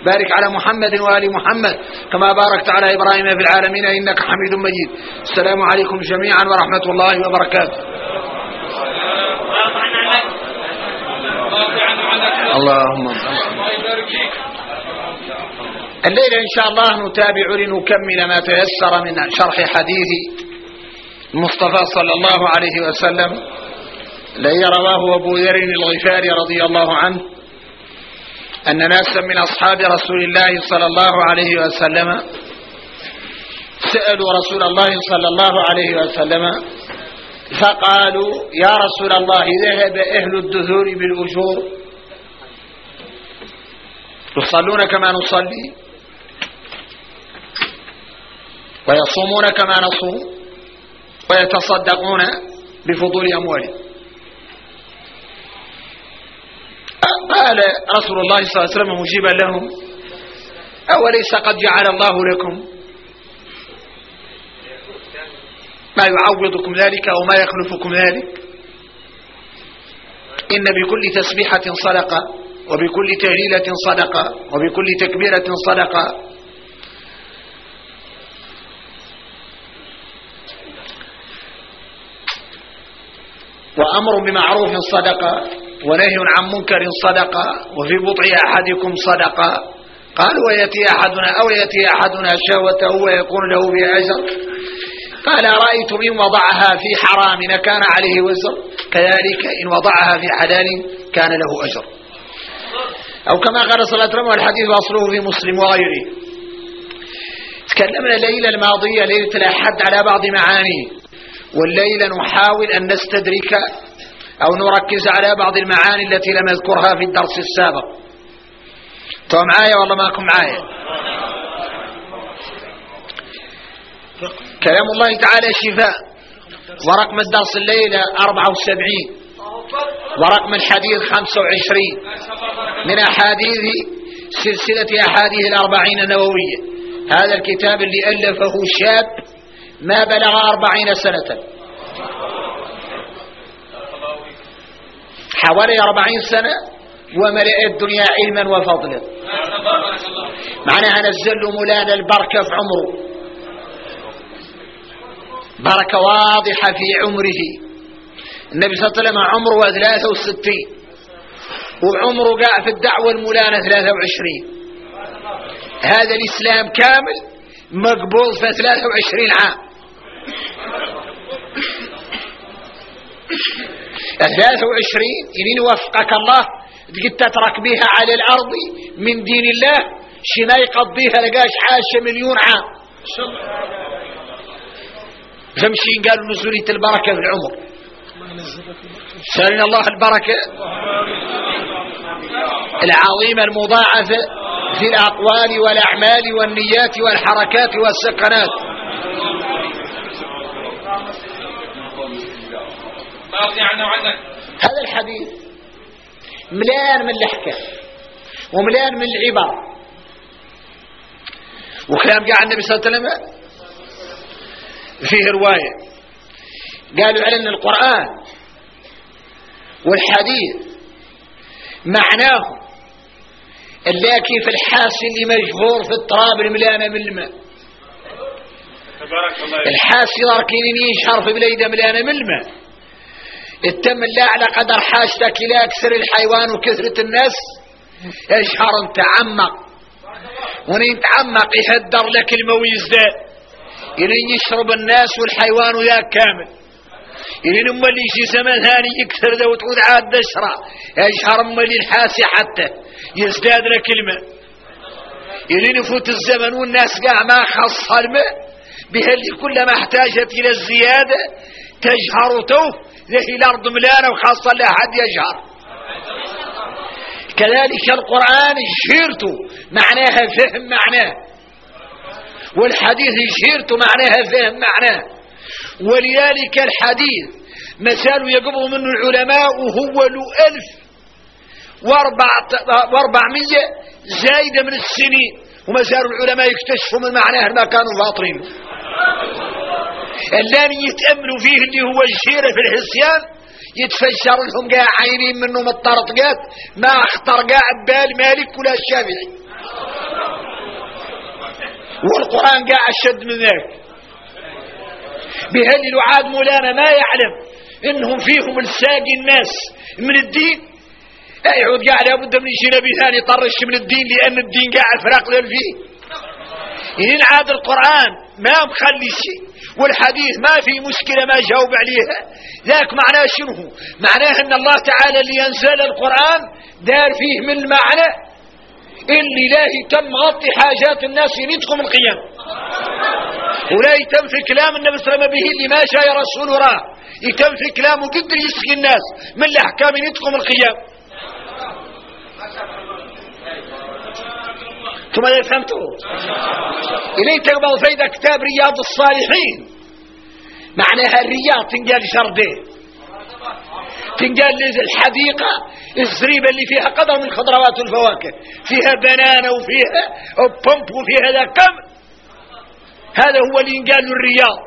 بارك على محمد وآل محمد كما باركت على إبراهيم في العالمين إنك حميد مجيد. السلام عليكم جميعا ورحمة الله وبركاته. اللهم الليلة إن شاء الله نتابع لنكمل ما تيسر من شرح حديث المصطفى صلى الله عليه وسلم الذي رواه أبو ذر الغفاري رضي الله عنه أن ناسا من أصحاب رسول الله صلى الله عليه وسلم سألوا رسول الله صلى الله عليه وسلم فقالوا يا رسول الله ذهب أهل الدثور بالأجور يصلون كما نصلي ويصومون كما نصوم ويتصدقون بفضول أموالهم. قال رسول الله صلى الله عليه وسلم مجيبا لهم أوليس قد جعل الله لكم ما يعوضكم ذلك أو ما يخلفكم ذلك؟ إن بكل تسبيحة صدقة وبكل تهليلة صدقة وبكل تكبيرة صدقة. وأمر بمعروف صدقة ونهي عن منكر صدقة وفي بطع أحدكم صدقة. قال ويأتي أحدنا شهوته ويكون له بها أجر. قال أرأيتم إن وضعها في حرام كان عليه وزر كذلك إن وضعها في حلال كان له أجر. أو كما قال صلى الله عليه وسلم والحديث أصله في مسلم وغيره. تكلمنا الليلة الماضية ليلة الأحد على بعض معانيه، والليلة نحاول أن نستدرك أو نركز على بعض المعاني التي لم أذكرها في الدرس السابق. انتوا معايا والله ماكم معايا؟ كلام الله تعالى شفاء. ورقم الدرس الليلة 74 ورقم الحديث 25 من أحاديث سلسلة أحاديث الأربعين النووية. هذا الكتاب اللي ألفه شاب ما بلغ 40 سنة، حوالي 40 سنة وملأ الدنيا علما وفضلا. معناها نزل له مولانا البركة في عمره، بركة واضحة في عمره. النبي صلى الله عليه وسلم عمره 63 وعمره قاع في الدعوة المولانا 23. هذا الإسلام كامل مقبوض في 23 عام. 23 إن وفقك الله قد تترك بها على الأرض من دين الله شي ما يقضيها لقاش عاش 1,000,000 عام. فمشي قالوا نزولية البركة في العمر. سألنا الله البركة العظيمة المضاعفة في الأقوال والأعمال والنيات والحركات والسكنات. هذا الحديث مليان من الأحكام ومليان من العبر وكلام جاء النبي صلى الله عليه وسلم فيه رواية قالوا على أن القرآن والحديث معناه اللاكي في الحاس اللي مجهور في التراب الملانة من الماء. الحاس يركين يشهر في بليدة ملانة من الماء. التم اللي على قدر حاجتك إلى أكثر الحيوان وكثرة الناس يشهر تعمق ونين تعمق يهدر لك الماء ويزداد يلين يشرب الناس والحيوان وياك كامل. يلين أما اللي يجي زمان ثاني يكثر ذا وتعود عاد دشرة يشهر أما اللي الحاسي حتى يزداد لك الماء. يلين يفوت الزمن والناس قاع ما خص الماء بها اللي كلما احتاجت إلى الزيادة تجهر توف ذهي الأرض ملانة وخاصة لا أحد يجهر. كذلك القرآن جهرته معناها فهم معناه والحديث جهرته معناها فهم معناه. ولذلك الحديث مثال يقبض منه العلماء وهو له 1400 زايدة من السنين وما زالوا العلماء يكتشفوا من معناه ما كانوا فاطرين. اللان يتأملوا فيه اللي هو الجيرة في الحسيان يتفجر لهم قاع عينين منهم الطرطقات ما اخطر قاع بال مالك ولا الشافعي. والقرآن قاع الشد من ذلك. بهل الوعاد مولانا ما يعلم انهم فيهم الساقي الناس من الدين، يعود قاع لابد من شيء نبي ثاني طرش من الدين، لان الدين قاع الفراق ذل فيه. إن عاد القرآن ما مخلي شيء والحديث ما في مشكلة ما جاوب عليها، ذاك معناه شنو؟ معناه ان الله تعالى اللي ينزل القرآن دار فيه من المعنى اللي لا يتم غطي حاجات الناس يندخم القيام، ولا يتم في كلام النبي صلى الله عليه وسلم به اللي ما جاء رسول وراه، يتم في كلامه قدر يسقي الناس من الأحكام يندخم القيام. ثم لا فهمتوا إليه تقبل فايدة كتاب رياض الصالحين، معناها الرياض تنقال شردين، تنقال الحديقة الزريبة اللي فيها قدر من الخضروات والفواكه، فيها بنانة وفيها بومب وفيها ذا كم، هذا هو اللي ينقال الرياض.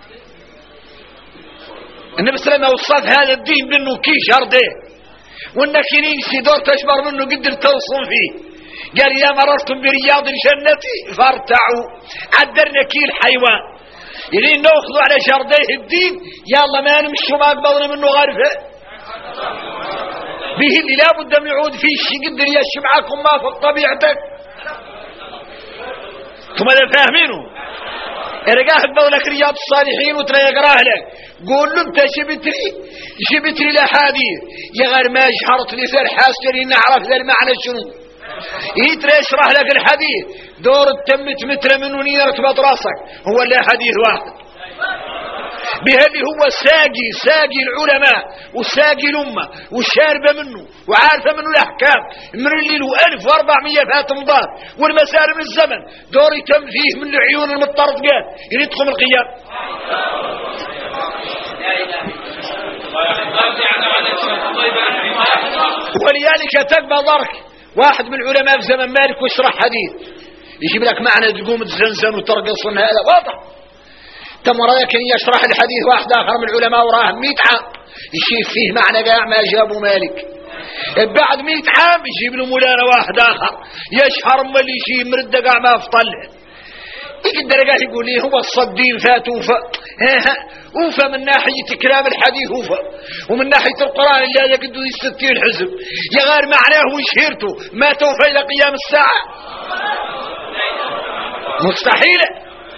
النبي صلى الله عليه وسلم وصف هذا الدين بأنه كي شردين، وانك ينسي دور تشبر منه قدر توصل فيه. قال إذا مررتم برياض الجنة فارتعوا، عدرنا كي الحيوان يعني نأخذوا على شرديه الدين، يلا ما نمشوا ما قبضنا منه غرفة به اللي لابد من يعود فيه شيء قدر يشبعكم ما في طبيعتك. ثم لا فاهمينه ارقاه قبض لك رياض الصالحين وترى يقراه لك، قول له انت جبت لي الاحاديث يا غير ما جهرت لي ذا الحاسري نعرف ذا المعنى شنو يترى يشرح لك الحديث دور التمت متر منه يرتبط راسك، هو لا حديث واحد بهذه هو ساقي العلماء وساقي الأمة والشاربة منه وعارفة منه الأحكام من اللي له 1400 فات مضاد والمسار من الزمن دور يتم فيه من العيون المتطرفقات يدخل القيام. ولذلك تقبل ضرك واحد من العلماء في زمن مالك ويشرح حديث يجيب لك معنى تقوم تزنزن وترقص، هذا واضح. تمر لكن يشرح الحديث واحد آخر من العلماء وراه 100 عام يشيف فيه معنى قاع ما جابه مالك، بعد 100 عام يجيب له مولانا واحد آخر يشهر ما اللي يجيب مرد قاع ما فطلع يقدر قاعد يقول لي هو الصدين فات وفى من ناحية كلام الحديث وفى، ومن ناحية القرآن اللي هذا قده 60 حزب يا غير معناه وشهرته ما توفى إلى قيام الساعة مستحيلة.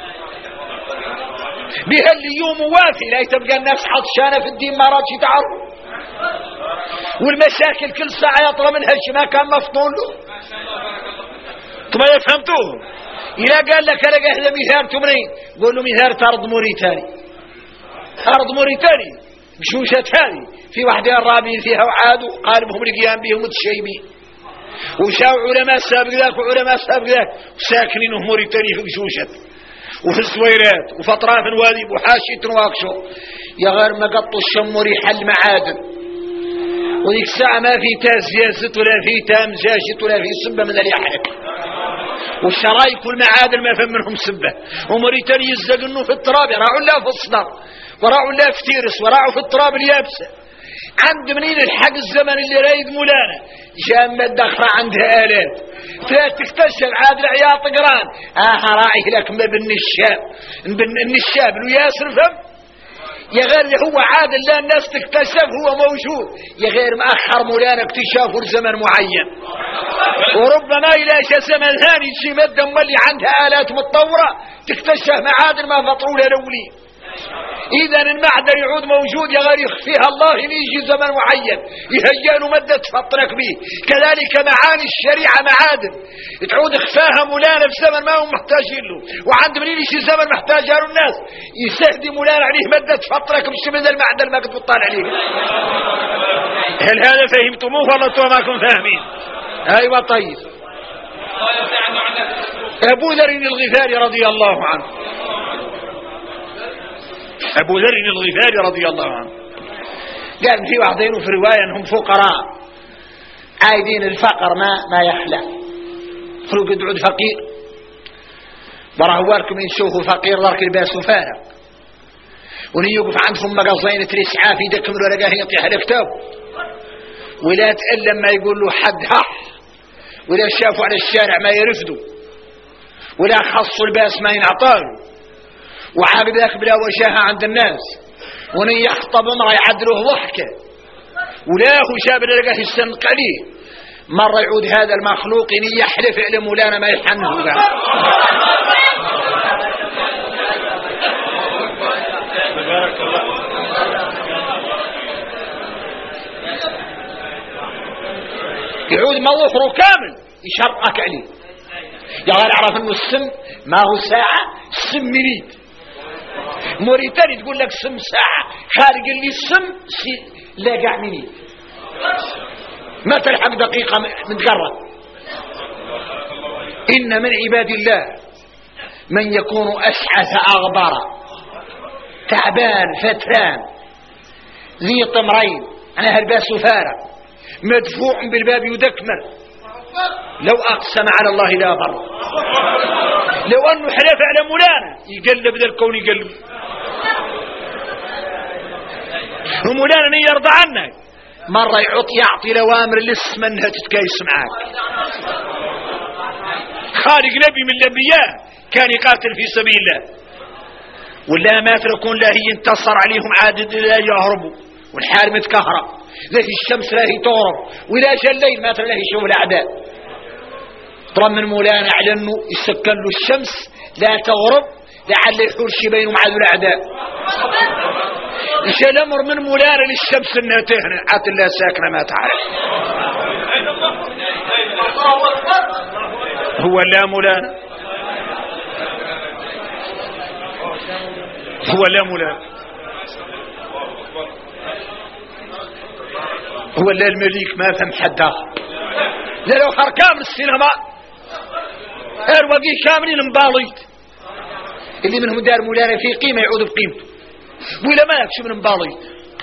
بها اللي يوم وافي لا تبقى الناس عطشانة في الدين ما رادش يتعرف، والمشاكل كل ساعة يطلع منها شيء ما كان مفطون له. ثم يفهمتوه إذا قال لك أنا هذا مثال تمرين قول له مثال أرض موريتاني، أرض موريتاني بشوشة هذه في واحدة الرابين فيها وعادوا قالبهم القيام بهم متشيبين وشاو علماء سابق ذاك وعلماء سابق ذاك ساكنين موريتاني في بشوشة وفي الزويرات وفي أطراف الوادي وحاشية واكشو يا غير ما قطوا الشم ريح المعادن، وذيك الساعة ما في تازيازت ولا في تامزاجت ولا في سبة من اللي يحرق، والشرايك والمعادن ما فهم منهم سبة. وموريتانيا يزدقنوا في التراب يراعوا الله في الصدر وراعوا الله في تيرس وراعوا في التراب اليابسة. عند منين الحق الزمن اللي رايد مولانا جامة الدخرة عندها آلات تكتشف عاد العياط قران راعيه لك ما بالنشاب لو ياسر فهم يا غير هو عاد لا الناس تكتشف هو موجود يا غير مأخر مولانا اكتشافه لزمن معين، وربما إلى زمن ثاني يجي مدة اللي عندها آلات متطورة تكتشف معادن ما فطروا لها الأولين. إذا المعدن يعود موجود يا غير يخفيها الله يجي زمن معين يهيئ مدة تفطرك به. كذلك معاني الشريعة معادن تعود اخفاها مولانا في زمن ما هم محتاجين له، وعند منين يجي زمن محتاجها له الناس يستهدي مولانا عليه مدة تفطرك مش من المعدن ما كنت بطال عليه. هل هذا فهمتموه ولا انتم ما كنتم فاهمين؟ ايوه طيب. ابو ذر الغفاري رضي الله عنه، أبو ذر الغفاري رضي الله عنه قال في واحدين في رواية أنهم فقراء عايدين الفقر ما يحلى خلوق يدعود فقير براه والكم ينشوفوا فقير ذلك الباس فارق وني يوقف عندهم مقاصين تريس عافي يدكم له لقاه يطيح الكتاب ولا تألم ما يقول له حد هح ولا شافوا على الشارع ما يرفدوا ولا خص الباس ما ينعطاه، وعاقد ذاك بلا وجاهة عند الناس، وني يخطب امرأة يعدله ضحكة، ولا هو شاب لقاه السنق عليه. مرة يعود هذا المخلوق إن يحلف علم ولا ما يحنه بعد. يعود موفره كامل يشرقك عليه. يا اعرف انه السم ما هو ساعة، السم مريد موريتاني تقول لك سم ساعة، خارج اللي السم لا قاع مني ما تلحق دقيقة متقرب. إن من عباد الله من يكون أشعث أغبر تعبان فتران ذي طمرين، أنا هالباس فارق مدفوع بالباب يدكمر، لو أقسم على الله لا بر، لو أنه حلف على مولانا يقلب ذا الكون يقلب، ومولانا يرضى عنك. مرة يعطي لوامر لسه منها تتكيس معاك. خارج نبي من الأنبياء كان يقاتل في سبيل الله، ولا ما تركون لا هي انتصر عليهم عادد لا يهربوا، والحال متكهرب لا في الشمس لا هي تغرب، ولا جاء الليل ما ترى لا يشوف الأعداء. طرم من مولانا على انه يسكن له الشمس لا تغرب لعل يحول شي بينه مع الأعداء. إيش الأمر من مولانا للشمس انها تهنى عاد الله ساكنة ما تعرف. هو لا مولانا، هو لا مولانا، هو لا المليك ما فهم حد آخر. لا لو خر كامل السينما الوقي كاملين مباليط، اللي منهم دار مولانا في قيمة يعود بقيمته، ولا ما يكشف من مباليط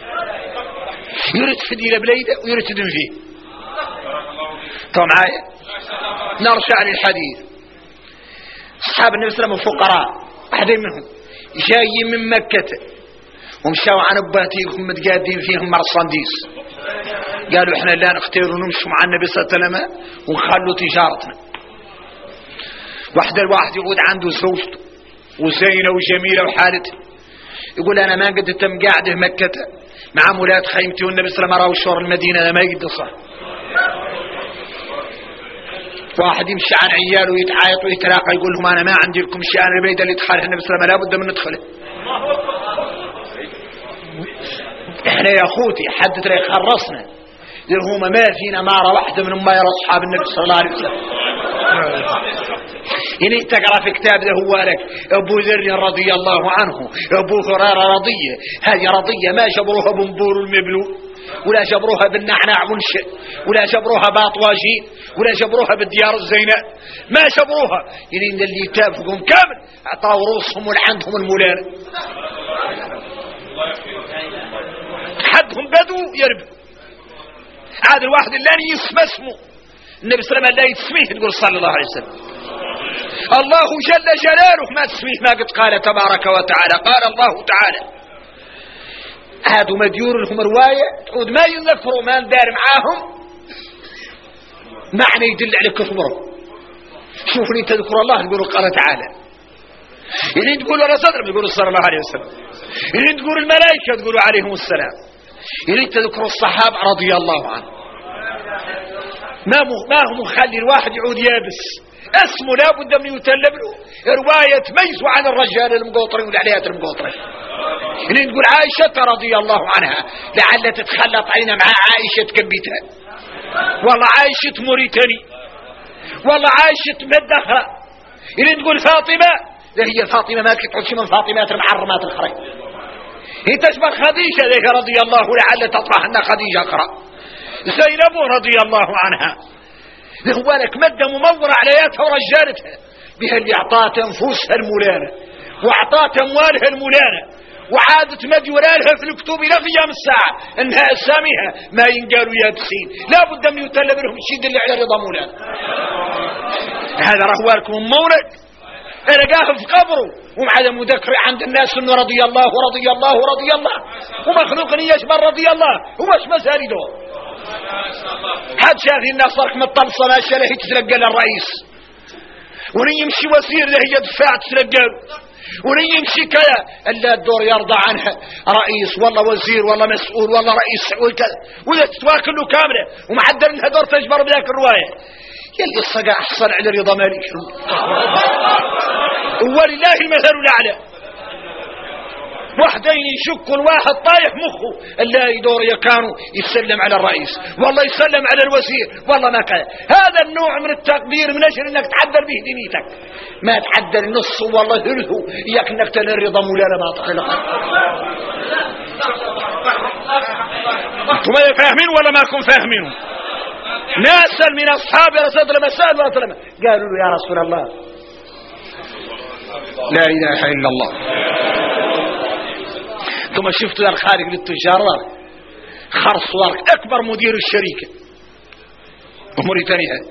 يرتفد إلى بليده ويرتدن فيه. طبعا معايا نرجع للحديث. أصحاب النبي صلى الله عليه وسلم فقراء، أحد منهم جاي من مكة ومشاوا عن أباتيهم متقادين فيهم مرصنديس، قالوا إحنا لا نختار ونمشوا مع النبي صلى الله عليه وسلم ونخلوا تجارتنا. الواحد يقود عنده زوجته وزينة وجميلة وحالته، يقول أنا ما قد تم قاعدة في مكة مع مولاد خيمتي والنبي صلى الله عليه وسلم راوا شور المدينة ما يقدر صح. واحد يمشي عن عياله ويتعايط ويتراقى يقول لهم أنا ما عندي لكم شيء، أنا البيت اللي يدخله النبي صلى الله عليه وسلم لابد من ندخله. احنا يا اخوتي حد ترى خلصنا هم ما فينا مارة واحدة من ما يرى أصحاب النبي صلى الله عليه وسلم. يعني تقرأ في كتاب له هو لك أبو ذر رضي الله عنه، أبو هريرة رضية، هذه رضية ما جبروها بنبور المبلول، ولا جبروها بالنعناع منشئ، ولا جبروها باطواجين، ولا جبروها بالديار الزيناء، ما جبروها. يعني إن اللي يتابقهم كامل أعطاه رؤوسهم ولعندهم المولان، حدهم بدو يربو. عاد الواحد اللي يسمى اسمه النبي صلى الله عليه وسلم لا يتسميه تقول صلى الله عليه وسلم. الله جل جلاله ما تسميه ما قد قال تبارك وتعالى. قال الله تعالى هادوا مديور لهم رواية تعود ما يذكروا ما ندار معاهم معنى يدل على كفرهم. شوفني تذكر الله تقولوا قال تعالى، يعني تقولوا على صدر تقولوا صلى الله عليه وسلم، يعني تقولوا الملائكة تقولوا عليهم السلام، يعني تذكروا الصحابة رضي الله عنهم. ما هو مخلي الواحد يعود يابس اسمه لابد من يتلب له رواية تميزوا عن الرجال المقوطرين والعليات المقوطرين. يعني تقول عائشة رضي الله عنها لعل تتخلط علينا مع عائشة كبيتها، والله عائشة موريتاني، والله عائشة مدخرة. يعني تقول فاطمة لا هي فاطمة ما تقعدش من فاطمات المعرمات الخرين، هي تشبه خديجة ذيك رضي الله لعل تطرح أن خديجة أقرأ، زينب رضي الله عنها هو لك مدة ممورة علياتها ورجالتها بها اللي أعطات أنفسها المولانة وأعطات أموالها المولانة وعادت مديورانها في الكتب إلى قيام الساعة أنها أساميها ما ينقالوا يابسين، لا بد من يتلب لهم الشيء اللي على رضا مولانا. هذا رهوالكم مولد رقاه في قبره ومعدم مذكر عند الناس انه رضي الله ورضي الله ورضي الله، ومخلوق يشبه رضي الله هو ايش مسالده. حد شاف الناس صارك مطلصه ماشيه له تتلقى للرئيس ونيمشي وزير له يدفع تسرقل ونيمشي كذا الا الدور يرضى عنها رئيس والله وزير والله مسؤول والله رئيس وكذا ولا تتواكل له كامله ومعدل لها دور تجبر بذاك الروايه يلي الصقع حصل على رضا مالك ولله المثل الاعلى. واحدين يشك الواحد طايح مخه الا يدور يكانوا يسلم على الرئيس والله يسلم على الوزير والله ما كان. هذا النوع من التقدير من اجل انك تعدل به دنيتك ما تعدل نص والله ثلثه اياك انك تنال رضا مولانا ما طلع. انتم فاهمين ولا ما كنتم فاهمين؟ ناس من اصحاب رسول الله مسال قالوا له يا رسول الله لا اله الا الله. ثم شفتوا يا خارج للتجارة خرص ورق اكبر مدير الشركة موريتانيا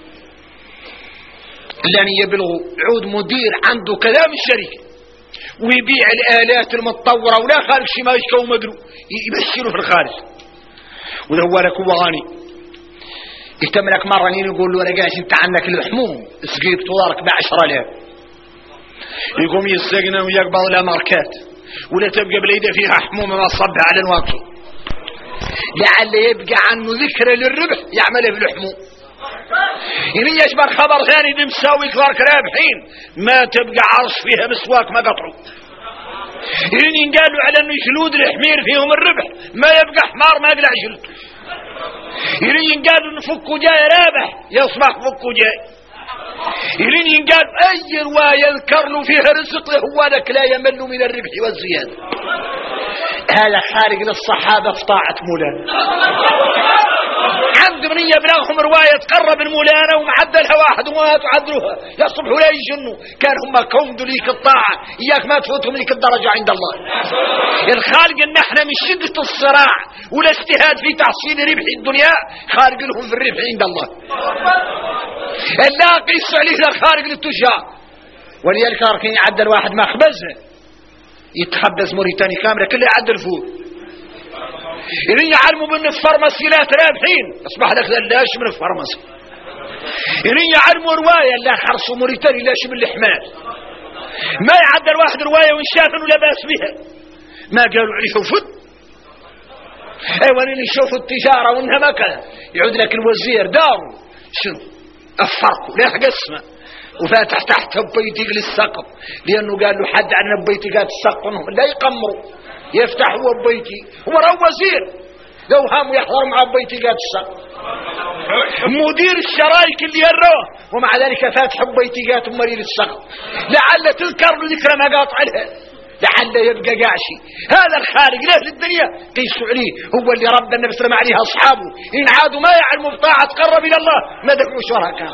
لن يبلغوا عود مدير عنده كلام الشركة ويبيع الآلات المتطورة ولا خارج شي ما يشكو مدرو يبشره في الخارج وده هو لك هو غني يهتم لك مرة يقول له رجاش انت عنك الحموم سقيت طوارك ب10,000 يقوم يسقنا ويقبض لا ماركات ولا تبقى بليدة فيها حمومة ما صبها على الواقع لعل يبقى عنه ذكرى للربح يعمله بالحموم. يعني يشبه خبر ثاني دي مساوي كلارك رابحين ما تبقى عرش فيها مسواك ما قطعوا. يعني قالوا على انه جلود الحمير فيهم الربح ما يبقى حمار ما يقلع جلد. يعني قالوا انه فكوا جاي رابح يصبح فكوا جاي. يلين قال اي رواية يذكر له فيها رزق هو لك لا يمل من الربح والزيادة. هذا خارج للصحابة في طاعة مولانا. عند من يبلغهم رواية تقرب المولانا ومعدلها واحد وما تعدلوها يصبح لا يجنوا كان هم كوم دليك الطاعة اياك ما تفوتهم لك الدرجة عند الله. الخالق ان احنا من شدة الصراع والاجتهاد في تحصيل ربح الدنيا خارج لهم في الربح عند الله. لا قيس عليه خارج للتجار ولذلك كان يعدل واحد ما خبزه يتخبز موريتاني كاملة كله يعدل فوق إذن يعلموا بأن الفارماسي لا رابحين أصبح لك لاش من الفارماسي. إذن يعلموا رواية لا خرصوا موريتاني لاش من الحمال ما يعدل واحد رواية وإن شاف أنه لا بأس بها ما قالوا عليه فد أيوة اللي يشوفوا التجارة وإنها ما كان يعود لك الوزير داره شنو الفرق لا قسمه وفاتح تحت بيتك للسقف لأنه قال له حد عن بيتك السقف لا يقمروا يفتح هو بيتي هو وزير لو هم يحضر مع بيتك السقف مدير الشرايك اللي يروه ومع ذلك فاتح بيتك مرير السقف لعل تذكر له ذكرى ما قاطع لها لعل يبقى قاشي. هذا الخارج له للدنيا قيسوا عليه هو اللي رب النبي صلى الله عليه أصحابه إن عادوا ما يعلموا بطاعة تقرب إلى الله ما دفعوا شركاء.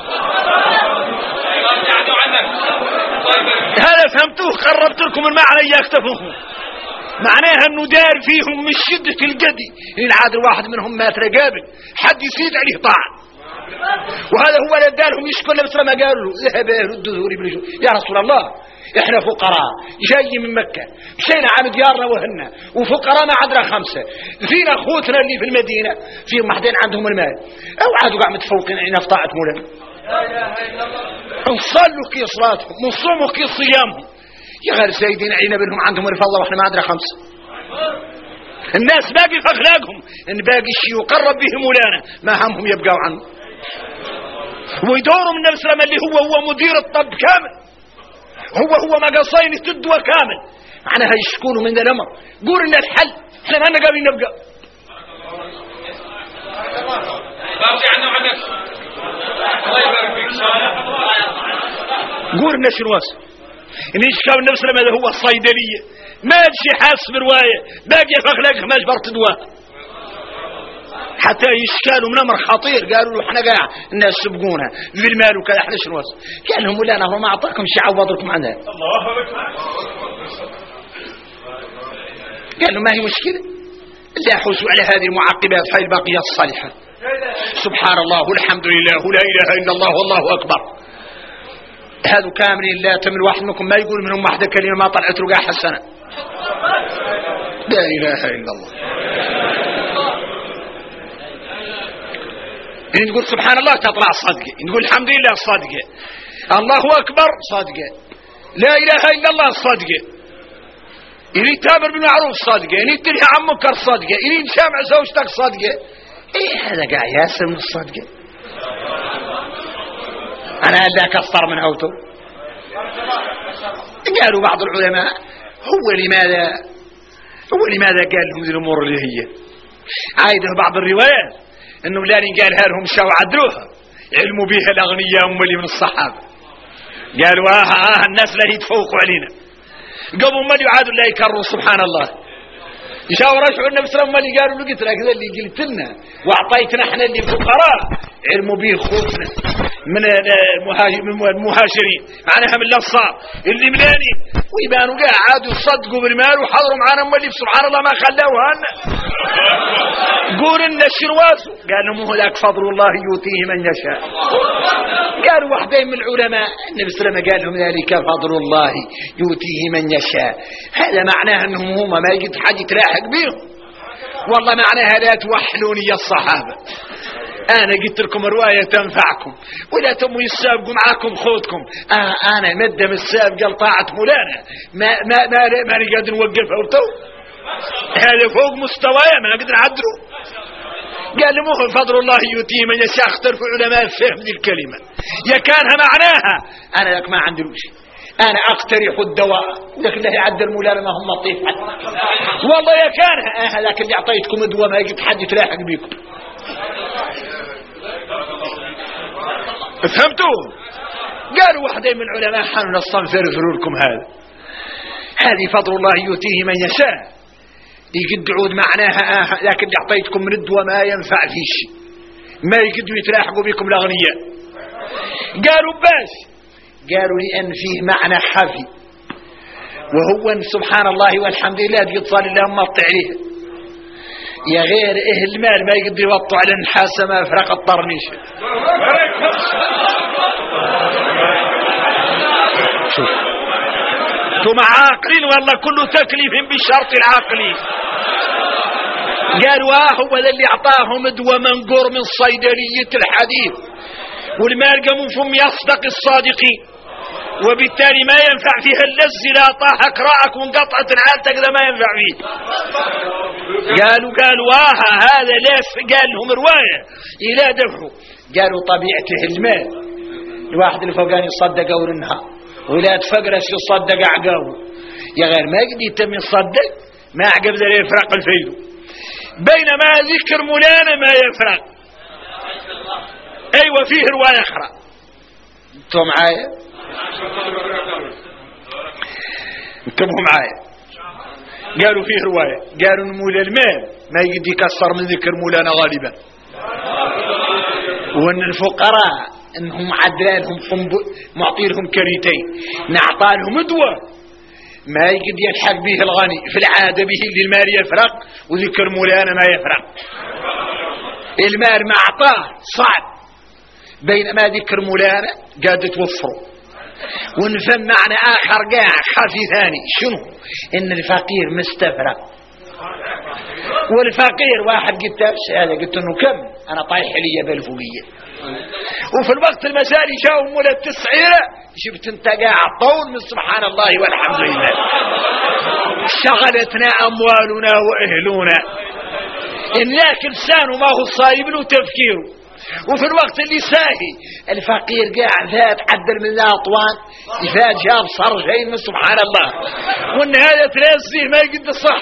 هذا فهمتوه قربت لكم المعنى إياك تفهموا معناها أنه دار فيهم من شدة الجدي إن عاد الواحد منهم ما ترقابل حد يسيد عليه طاعة وهذا هو اللي دارهم يشكل النبي صلى الله عليه وسلم قالوا له ذهب الدثور يا رسول الله احنا فقراء جاي من مكة مشينا عن ديارنا وهنا وفقراء ما عندنا 5 فينا اخوتنا اللي في المدينة فيهم واحدين عندهم المال او عادوا قاعد متفوقين علينا في طاعة مولانا نصلوا كي صلاتهم ونصوموا كي صيامهم يا غير سيدين علينا بينهم عندهم الفضة واحنا ما عندنا 5. الناس باقي في اخلاقهم ان باقي الشيء يقرب به مولانا ما همهم يبقوا عنه ويدوروا من النبي صلى الله عليه وسلم اللي هو مدير الطب كامل هو مقاصين التدوى كامل معناها يشكونه من الامر قول لنا الحل احنا ما لنا قابلين نبقى قول لنا شنو واسع ان يشكاو النبي صلى الله عليه وسلم هو الصيدليه ما يمشي حاسب روايه باقي في اخلاقه ما جبرت دواء حتى يشكالوا من امر خطير قالوا له احنا قاع الناس سبقونا في المال وكذا احنا شنو قال لهم ولا انا ما اعطاكم شيء عوض لكم عنها قال له ما هي مشكله اللي يحوسوا على هذه المعقبات هاي الباقيات الصالحات سبحان الله والحمد لله ولا اله الا الله والله اكبر هذا كاملين لا تمل واحد منكم ما يقول منهم واحده كلمه ما طلعت له قاع حسنه لا اله الا الله إن تقول سبحان الله تطلع الصدقة إن تقول الحمد لله الصدقة الله أكبر صادقة، لا إله إلا الله صادقة، إني تامر بالمعروف صادقة، إني تنهي عن منكر صادقة، إني تشامع زوجتك صادقة. إيه هذا قاعد ياسر من الصادقة. أنا ألا أكثر من هوته. قالوا بعض العلماء هو لماذا قال لهم ذي الأمور اللي هي عايده بعض الروايات إنه لاني قالها لهم شاو عدلوها علموا بها الأغنياء هم اللي من الصحابة. قالوا الناس لا يتفوقوا علينا قبل ما يعادوا لا يكرروا سبحان الله. يشاور رجعوا النبي صلى الله عليه وسلم اللي قالوا لقيت لك ذا اللي قلت لنا واعطيتنا احنا اللي فقراء علموا به خوفنا من المهاجرين معناها من الانصار اللي ملاني ويبانوا قاع عادوا يصدقوا بالمال وحضروا معنا هم اللي سبحان الله ما خلوها لنا. قول لنا الشرواسو قال لهم هو ذاك فضل الله يؤتيه من يشاء. قالوا واحدين من العلماء النبي صلى الله عليه وسلم قال لهم ذلك فضل الله يؤتيه من يشاء. هذا معناه انهم هم ما يجد حد يتلاحق بهم. والله معناها لا توحلوني يا الصحابة. أنا قلت لكم رواية تنفعكم ولا تموا يسابقوا معاكم خوتكم. أنا مدم السابقة لطاعة مولانا ما نقدر نوقفها وتو هذا فوق مستوايا ما نقدر نعدله. قال له مو فضل الله يؤتيه من يشاء. اختلفوا علماء فهم ذي الكلمة يا كانها معناها أنا لك ما عندلوش. أنا أقترح الدواء لكن لا يعدل مولانا ما هم لطيف والله يا كانها لكن اللي أعطيتكم دواء ما يجد حد يتلاحق بيكم. فهمتوا؟ قالوا واحدين من العلماء حنوا الصنف يرفروا لكم هذه فضل الله يؤتيه من يشاء يقد عود معناها لكن اللي أعطيتكم من الدواء ما ينفع في شيء ما يقدوا يتلاحقوا بكم الأغنياء. قالوا باش قالوا لأن فيه معنى خفي وهو أن سبحان الله والحمد لله يتصال الله مطع عليه يا غير المال ما يقدر يوطوا على النحاسة ما فرق الطرنيش. شوف انتم عاقلين والله كله تكليف بالشرط العقلي. قالوا هو ذا اللي اعطاهم دواء منقور من صيدلية الحديث والمال قاموا فهم يصدق الصادقين وبالتالي ما ينفع فيها اللز لا طاحك رأك وانقطعت عالتك ذا ما ينفع فيه. قالوا هذا ليش قال لهم رواية إلى دفعه. قالوا طبيعته المال الواحد اللي فوقان يصدق أول النهار ولا تفقرش يصدق عقابه يا غير ما يقدر يتم يصدق ما عقب ذا يفرق الفيدو بينما ذكر مولانا ما يفرق. أيوة فيه رواية أخرى انتم معايا انتبهوا معايا. قالوا فيه رواية قالوا نمول المال ما يقدر يكسر من ذكر مولانا غالبا وان الفقراء انهم عدلانهم معطيلهم كريتين نعطى لهم دواء ما يقدر يلحق به الغني في العادة به اللي المال يفرق وذكر مولانا ما يفرق. المال ما اعطاه صعب بينما ذكر مولانا قاعد توفره. ونفهم معنى آخر قاع خافي ثاني شنو إن الفقير مستفرق والفقير واحد قلت هذا قلت إنه كم أنا طايح لي بالفوقية وفي الوقت المسالي جاءوا مولى التسعيرة شفت انت قاع طول من سبحان الله والحمد لله شغلتنا أموالنا وأهلنا إن ذاك لسانه ما هو صايب له تفكيره وفي الوقت اللي ساهي الفقير قاعد ذات عدل من ذا أطوان إذا جاب صرجين من سبحان الله وإن هذا تلازيه ما يقد الصح.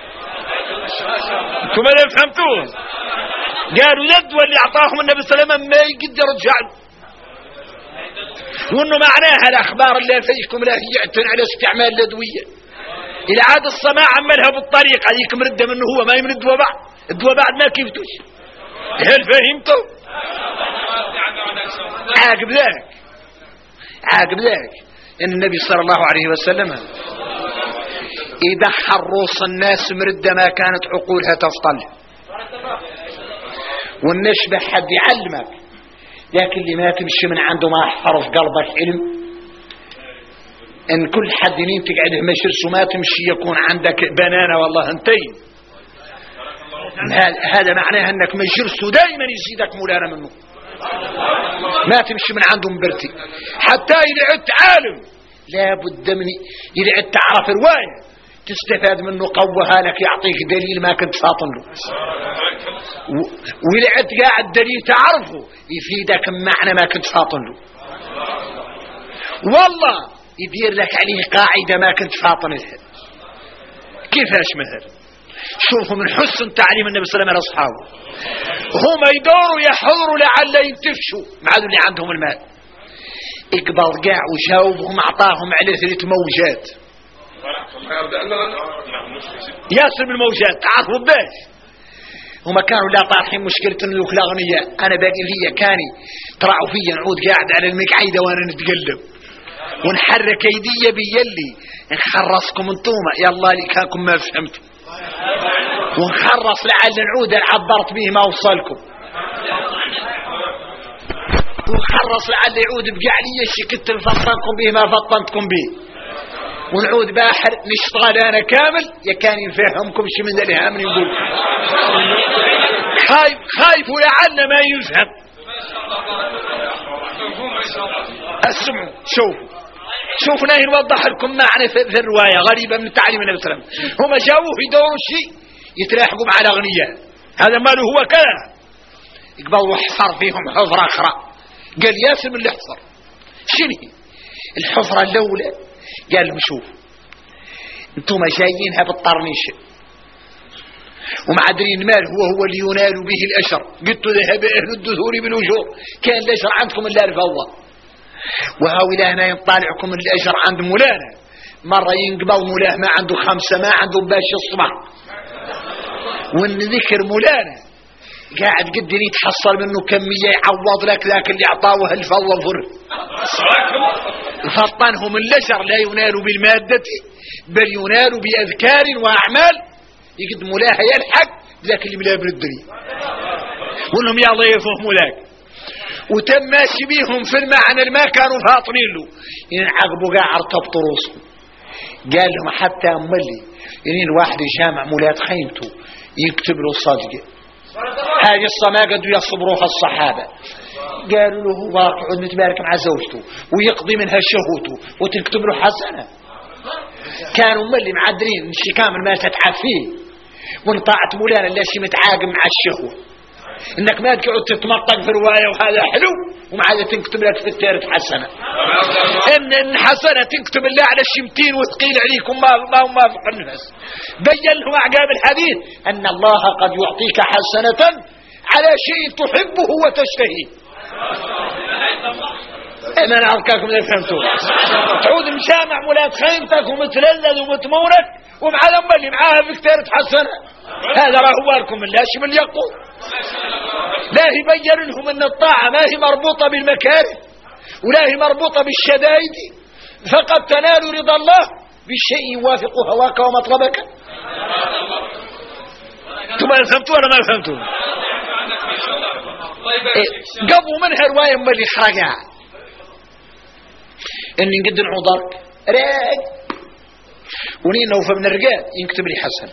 انتم ما فهمتوه. قالوا الندوة اللي أعطاهم النبي صلى الله عليه وسلم ما يقد يرجع وإنه معناها الأخبار اللي فيكم لا يعتن على استعمال الأدوية إلى عاد الصماع عملها بالطريقة هذيك مرده منه هو ما يمرد الدواء بعد ما كيفتوش. هل فهمتوا؟ عاقب ذلك إن النبي صلى الله عليه وسلم إذا حروص الناس مرد ما كانت عقولها تفطل والنشبة حد يعلمك لكن اللي ما تمشي من عنده ما حفر في قلبك علم إن كل حد ينتج عليه ما يشرش وما تمشي يكون عندك بنانة والله انتين. هذا معناه أنك ما يشرش دائما يزيدك مولانا منه ما تمشي من عندهم برتي. حتى إذا عدت عالم لا بد من إذا عدت تعرف رواية تستفاد منه قوها لك يعطيك دليل ما كنت فاطن له. وإذا عدت قاعد دليل تعرفه يفيدك معنى ما كنت فاطن له. والله يدير لك عليه قاعدة ما كنت فاطن لها. كيفاش مثل؟ شوفوا من حسن تعليم النبي صلى الله عليه وسلم لأصحابه، هم يدوروا يحضروا لعل ينتفشوا مع اللي عندهم المال. اقبل قاع وجاوبهم اعطاهم على 3 موجات. ياسر من الموجات تعرفوا باش هما كانوا لا طارحين مشكلة انه الاغنياء. انا باقي لي كاني طلعوا فيا نعود قاعد على المقعيدة وانا نتقلب ونحرك ايديا بيلي نخرصكم انتوما يلا لي كاكم ما فهمتوا ونخرص لعل نعود عبرت به ما وصلكم ونخرص لعل يعود بقع لي الشي كنت فطنتكم به ما فطنتكم به ونعود باحر نشتغل انا كامل يا كان يفهمكم شي من الهام نقول خايف ولعل ما يفهم. اسمعوا شوفوا ناهي نوضح لكم معنى في الرواية غريبة من تعليم النبي صلى الله عليه وسلم. هم جاوه يدوروا شيء يتلاحقوا مع الأغنياء هذا ماله هو كذا يقبلوا حفر فيهم حفرة أخرى. قال ياسر من اللي حفر شنو الحفرة الأولى؟ قال لهم شوفوا انتم جايينها بالطرنيشة ومعدرين المال هو اللي ينال به الأشر. قلت ذهب أهل الدثور بالأجور كان الأشر عندكم إلا الفوضى وهؤلاء هنا ينطالعكم من الأجر عند مولانا مرة ينقبل مولاه ما عنده 5 ما عنده باش الصبح والذكر مولانا قاعد قدر يتحصل منه كمية يعوض لك ذاك اللي اعطاه الفوضى الفر فطنهم الأجر لا ينال بالمادة بل ينال بأذكار وأعمال يقد مولاه يلحق ذاك اللي بلا بالدنيا وانهم يلا يفهموا ذاك وتم ماشي بيهم في المعنى ما كانوا فاطنين له ينعقبوا قاع ارتبطوا رؤوسهم. قال لهم حتى املي يعني الواحد يجامع مولات خيمته يكتب له صدقه هذه الصماء قد يصبروها الصحابه. قالوا له واقع نتبارك مع زوجته ويقضي منها شهوته وتكتب له حسنه. كانوا ملي معدرين شي كامل ما تتعب فيه ونطاعت مولانا لا شي متعاقب مع الشهوه انك ما تقعد تتمطق في روايه وهذا حلو ومع هذا تكتب لك في التاريخ حسنه ان حسنه تكتب الله على الشمتين وثقيل عليكم ما فوق النفس. بين لهم اعقاب الحديث ان الله قد يعطيك حسنه على شيء تحبه وتشتهيه. انا نعرفكم اذا فهمتوا تعود مجامع مولات خيمتك ومتلذذ ومتمورك ومع لما اللي معاها في كتيرة حسنه هذا راه لكم من لا شمل يقول لا يبين لهم ان الطاعه ما هي مربوطه بالمكاره ولا هي مربوطه بالشدائد فقد تنال رضا الله بالشيء يوافق هواك ومطلبك. انتم ما فهمتوا ولا ما فهمتوا؟ قبوا منها روايه من اللي خرجها اني نقد نعوضك راق ونين نوفى من الرقاد ينكتب لي حسن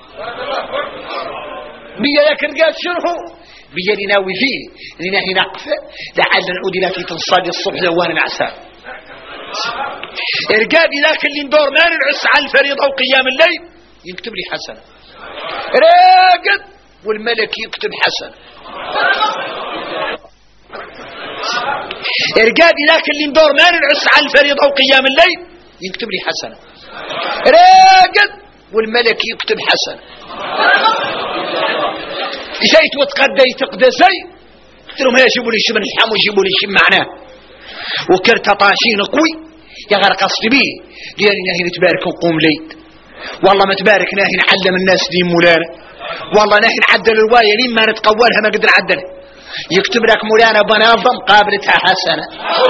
بيا ذاك الرقاد شنو بيا اللي ناوي فيه اللي ناهي نقفه لعل نعود لك تنصلي الصبح ذوان العساء. الرقاد ذاك اللي ندور ما ننعس على الفريضه وقيام الليل يكتب لي حسن راقد والملك يكتب حسن. ارقادي ذاك اللي ندور ما ننعس على الفريضه وقيام الليل يكتب لي حسنه راقد والملك يكتب حسنه. جيت وتقديت قدسي قلت لهم يجيبوا لي شي من الحم ويجيبوا لي شي معناه وكرت طاشين قوي يا غير قصد بيه قال ناهي نتبارك ونقوم ليل والله ما تبارك ناهي نعلم الناس دين مولانا والله ناهي نعدل الروايه لين ما نتقولها ما قدر نعدلها يكتب لك مولانا بنظم قابلتها حسنة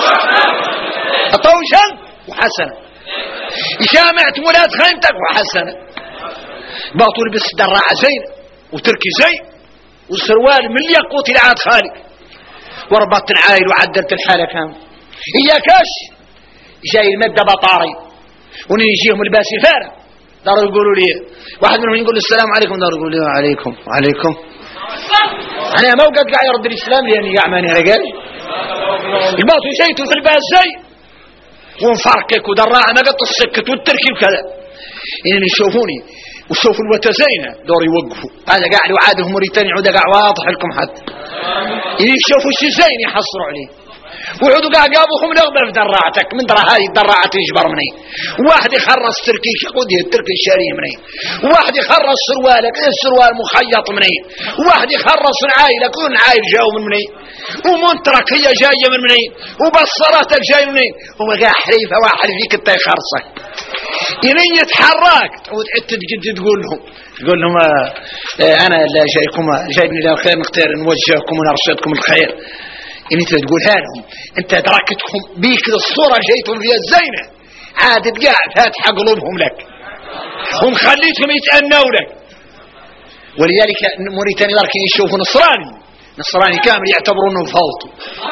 طوشا وحسنة جامعت ولاد خيمتك وحسنة باطل بس دراعة زين وتركي زين وسروال من الياقوت العاد خالق وربطت العائل وعدلت الحالة كامل إياكاش جاي المادة بطاري ونيجيهم الباسي فارة داروا يقولوا لي واحد منهم يقول السلام عليكم داروا يقولوا لي وعليكم أنا ما وقت قاعد يرد الإسلام لأني قاعد رجال الباطل جيته في الباس زي ونفركك ودراعة ما قط السكت والتركي وكذا يعني يشوفوني وشوفوا الوتزينة دور يوقفوا هذا قاعد وعاده موريتاني عوده قاعد واضح لكم حتى يعني يشوفوا الشيزين يحصروا عليه ويعودوا قاعد جابوهم لغبة في دراعتك من درا هاي الدراعة تجبر مني واحد يخرص تركي شقودي التركي الشاري مني واحد يخرص سروالك السروال مخيط مني واحد يخرص عايلك والعايل جاو من مني ومنترك هي جاية من مني وبصراتك جاي مني هو قاعد حريفة واحد فيك انت يخرصك ينين يتحرك تقول لهم انا لا جايبني للخير نختار نوجهكم ونرشدكم الخير يعني انت تقولها لهم انت ادركتكم بيك الصورة جايتهم فيها الزينة عادت قاعد فاتح قلوبهم لك ومخليتهم يتأنوا لك ولذلك موريتاني لكن يشوفوا نصراني كامل يعتبروا انه فوضى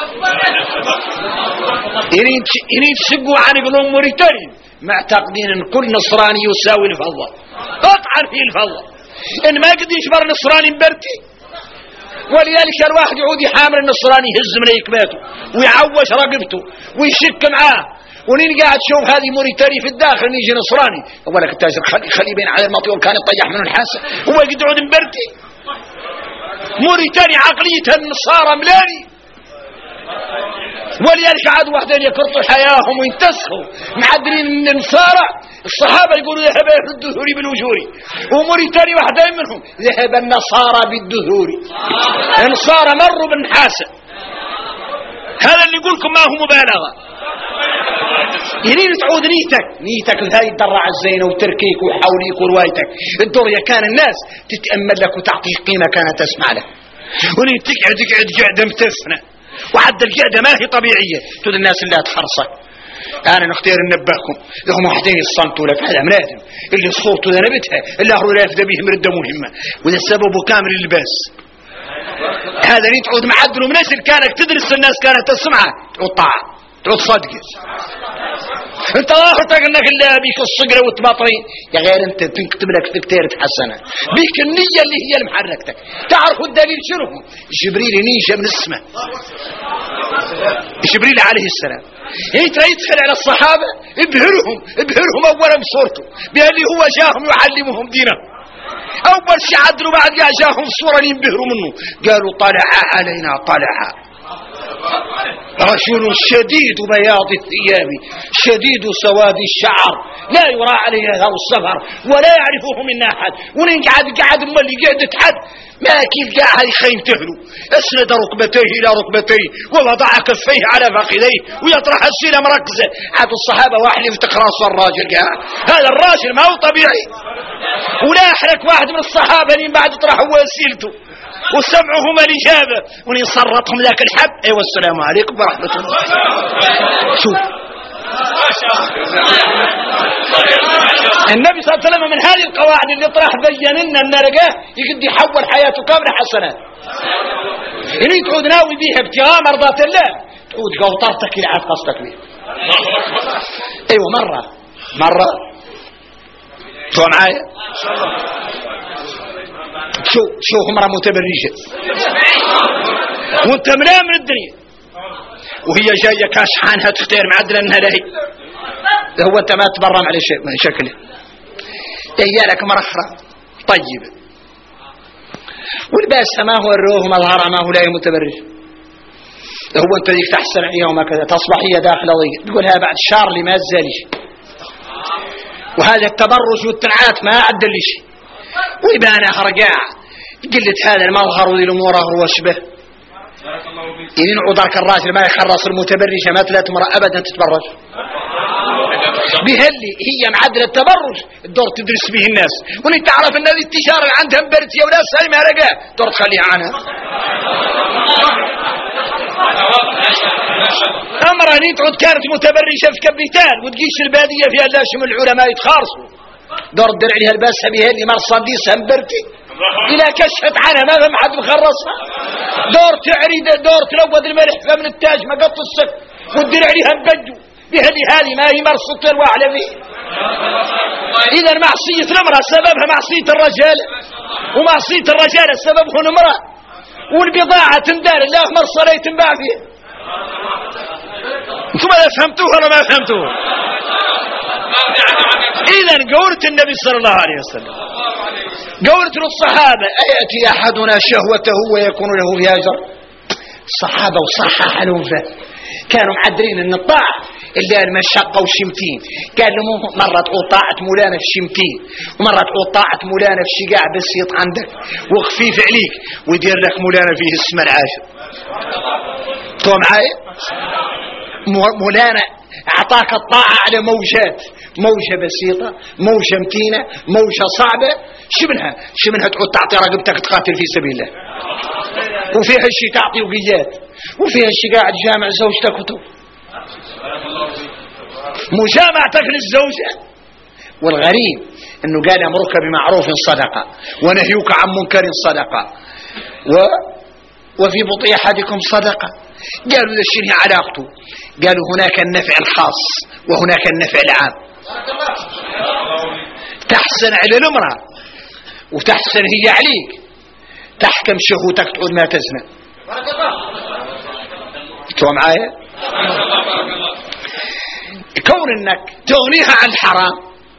يعني تشقوا عن قلوب موريتاني معتقدين ان كل نصراني يساوي الفضة قطعا في الفضة ان ما قد يجبر نصراني برتي ولذلك الواحد يعود يحامل النصراني يهز من يكباته ويعوش رقبته ويشك معاه ونين قاعد تشوف هذه موريتاني في الداخل يجي نصراني اولك التاجر خلي بين على المطيور كان يطيح منه الحاسة هو يقعد يعود مبرتي موريتاني عقليتها النصارى ملاني ولذلك عاد وحدين يكرطوا حياهم وينتسخوا معدلين من النصارى الصحابة يقولوا ذهب الدثور بالوجور وموريتاني وحدين منهم ذهب النصارى بالدثور النصارى مروا بالنحاسة هذا اللي يقولكم ما هو مبالغة يريد تعود نيتك هاي الدراعة الزينة وتركيك وحوليك وروايتك الدورية كان الناس تتأمل لك وتعطيك قيمة كانت تسمع لك ونين تقعد قعدة متسنة وعد القعدة ما هي طبيعية تود الناس اللي هتخرصك أنا نختار ننبهكم لهم وحدين يصنتوا لك هذا منادم اللي صوته ذنبتها اللي أهروا لا يفدى بهم ردة مهمة وذا سببه كامل اللباس هذا اللي تعود معدل من نسل كانك تدرس الناس كانت تسمعها تعود طاعة تعود صدقة انت واخرتك انك اللي بيك الصقرة والتباطرين يا غير انت تنكتب لك في كتيرة حسنة بيك النية اللي هي المحركتك تعرفوا الدليل شنو جبريل نيجة من اسمه جبريل عليه السلام يدخل على الصحابة ابهرهم اولا بصورته بأنه هو جاهم يعلمهم دينه اول شيء عدلوا بعد جاهم صورة ينبهروا منه قالوا طلع علينا رجل شديد بياض الثياب شديد سواد الشعر لا يرى عليه هذا السفر ولا يعرفه من أحد ونقعد مالي قعدة حد ما كيف قاعد يخيم تهلو اسند ركبتيه إلى ركبتيه ووضع كفيه على فخذيه ويطرح السيلة مركزة عاد الصحابة واحلف تقراص الراجل قاعد هذا الراجل ما هو طبيعي ولا أحرك واحد من الصحابة لين بعد طرحوا وسيلته وسمعهم الإجابة ونصرتهم ذاك الحب أيوة السلام عليكم ورحمة الله شوف النبي صلى الله عليه وسلم من هذه القواعد اللي طرح بيّن لنا أن رجاه يقد يحول حياته كاملة حسنات اللي تعود ناوي بيها ابتغاء مرضات الله تعود قوطرتك إلى عاد قصدك بيه أيوة مرة شو معايا شو امرأة متبرجة وانت من الدنيا وهي جاية كاشحانها تختار معدل انها لهي هو انت ما تبرم على شيء من شكله ايالك مرخرة طيبة والباس ما هو الروح مظهر ما هو لا متبرج هو انت ديك تحسن يوم كذا تصبح هي داخل ضيق تقولها بعد شهر لي ما زالش وهذا التبرج والتنعات ما عدل شيء ويبان هرجاع قلت هذا المظهر وذي الامور هو شبه إن عذرك الراجل ما يخرص المتبرجة ما تلا تمر ابدا تتبرج بهاللي هي معدل التبرج الدور تدرس به الناس وانت تعرف ان هذه التجاره اللي عندها مبرتيه ولا سايمه رجاء دور تخليها عنها امرا تعود كانت متبرجه في كابيتال وتقيس الباديه فيها لا شمل العلماء يتخارصوا دور الدرع لها الباسها بهاللي مرصديسها مبرتي إلى كشفت عنها ما فهم حد مخرصها دور تعريد دور تلوذ الملح فمن التاج ما قط السك والدرع لها مبجو بهذه ما هي مرصد الواحلة فيه إذا معصية الامرأة سببها معصية الرجال ومعصية الرجال سببه المرأة والبضاعة تندار الله مرصرة يتنباع فيها. انتم ما فهمتوه ولا ما فهمتوه؟ إذن قولت النبي صلى الله عليه وسلم، قولت للصحابة أيأتي أحدنا شهوته ويكون له في أجر؟ الصحابة وصحح لهم فيه، كانوا معدرين ان الطاعة اللي المشقة وشمتين. قال له مرة تقول طاعة مولانا في شمتين، ومرة تقول طاعة مولانا في شقاع بسيط عندك وخفيف عليك، ويدير لك مولانا فيه السماء العاشر. تو معايا؟ مولانا اعطاك الطاعة على موجات، موجة بسيطة، موجة متينة، موجة صعبة. شو منها تقول تعطي رقبتك تقاتل في سبيل الله، وفيها الشيء تعطي وقيات، وفيها الشيء قاعد جامع زوجتك وتو مجامعتك للزوجة. والغريب انه قال امرك بمعروف صدقة ونهيك عن منكر صدقة وفي بطء احدكم صدقة. قالوا ذا شنو علاقته؟ قالوا هناك النفع الخاص وهناك النفع العام. تحسن على الامرأة وتحسن هي عليك، تحكم شهوتك تقول ما تزنى. تو معايا؟ كون انك تغنيها عن الحرام،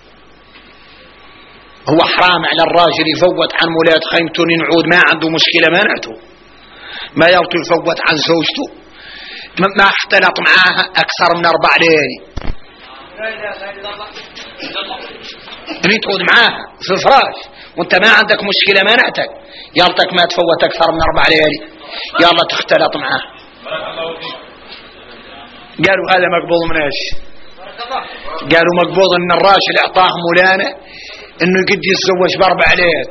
هو حرام على الراجل يفوت عن مولاة خيمته ينعود ما عنده مشكلة مانعته، ما يرضى يفوت عن زوجته ما اختلط معاها اكثر من 4 ليالي، اللي تقعد معاها في الفراش وانت ما عندك مشكلة مانعتك، يالتك ما تفوت اكثر من 4 ليالي، يلا تختلط معاها. قالوا هذا مقبوض من ايش؟ قالوا مقبوض ان الراجل اعطاه مولانا انه قد يتزوج ب4 ليالات.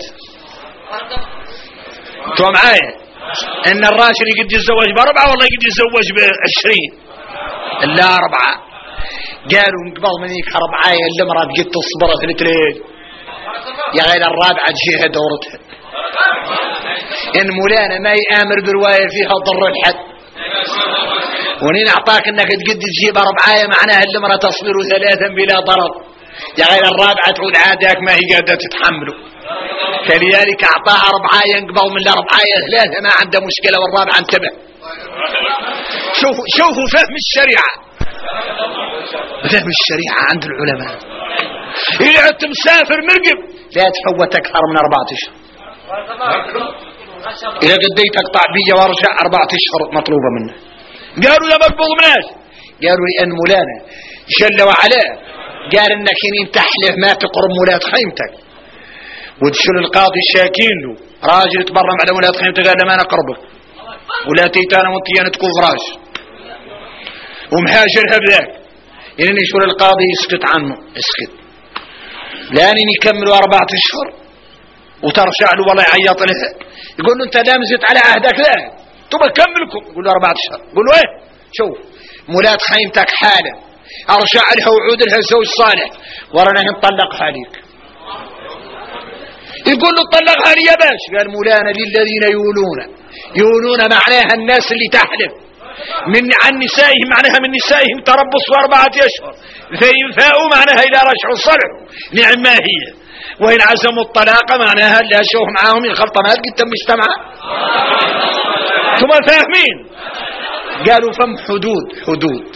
تو معايا؟ ان الراجل قد يتزوج ب4 والله قد يتزوج ب20 لا 4. قالوا من قبل منيك 4 اللي مرات قد تصبر 3 ليالي، يا غير 4 تجيها دورتها. ان مولانا ما يآمر برواية فيها ضر الحد، ونين اعطاك انك تقد تجيب 4 معناها اللي مرة تصبر 3 بلا ضرر، يا غير 4 تعود عادك ما هي قادة تتحمله. فلذلك اعطاها 4 ينقبل من 4 3 ما عنده مشكلة، وال4 انتبه. شوفوا فهم الشريعة، فهم الشريعة عند العلماء. إذا عدت مسافر مرقب لا تفوت أكثر من 4 أشهر. إذا قديت أقطع بي وارجع 4 أشهر مطلوبة منه. قالوا لا مقبوض مناش، قالوا لأن مولانا جل وعلا قال إنك إن تحلف ما تقرب مولاة خيمتك وتشل القاضي الشاكين له راجل يتبرم على مولاة خيمتك قال ما نقربك ولا تيتانا وانتيانا تكون فراش ومهاجرها بذاك. يعني يشور القاضي يسكت عنه، اسكت لأن يكملوا 4 أشهر وترجع له والله يعيط لها، يقول له انت دامزت على عهدك، لا تبقى كملكم. يقول له 4 أشهر. يقول له ايه شوف مولاة خيمتك حالة ارجع لها وعود لها زوج صالح ورانا نطلقها عليك. يقول له طلقها لي يا باش. قال مولانا للذين يولون معناها الناس اللي تحلف من عن نسائهم، معناها من نسائهم تربص 4 أشهر، فإن فاءوا معناها إلى رجع صلح نعم ما هي، وإن عزموا الطلاق معناها لا شوه معاهم الخلطة ما قد تم اجتماع. ثم فاهمين؟ قالوا فم حدود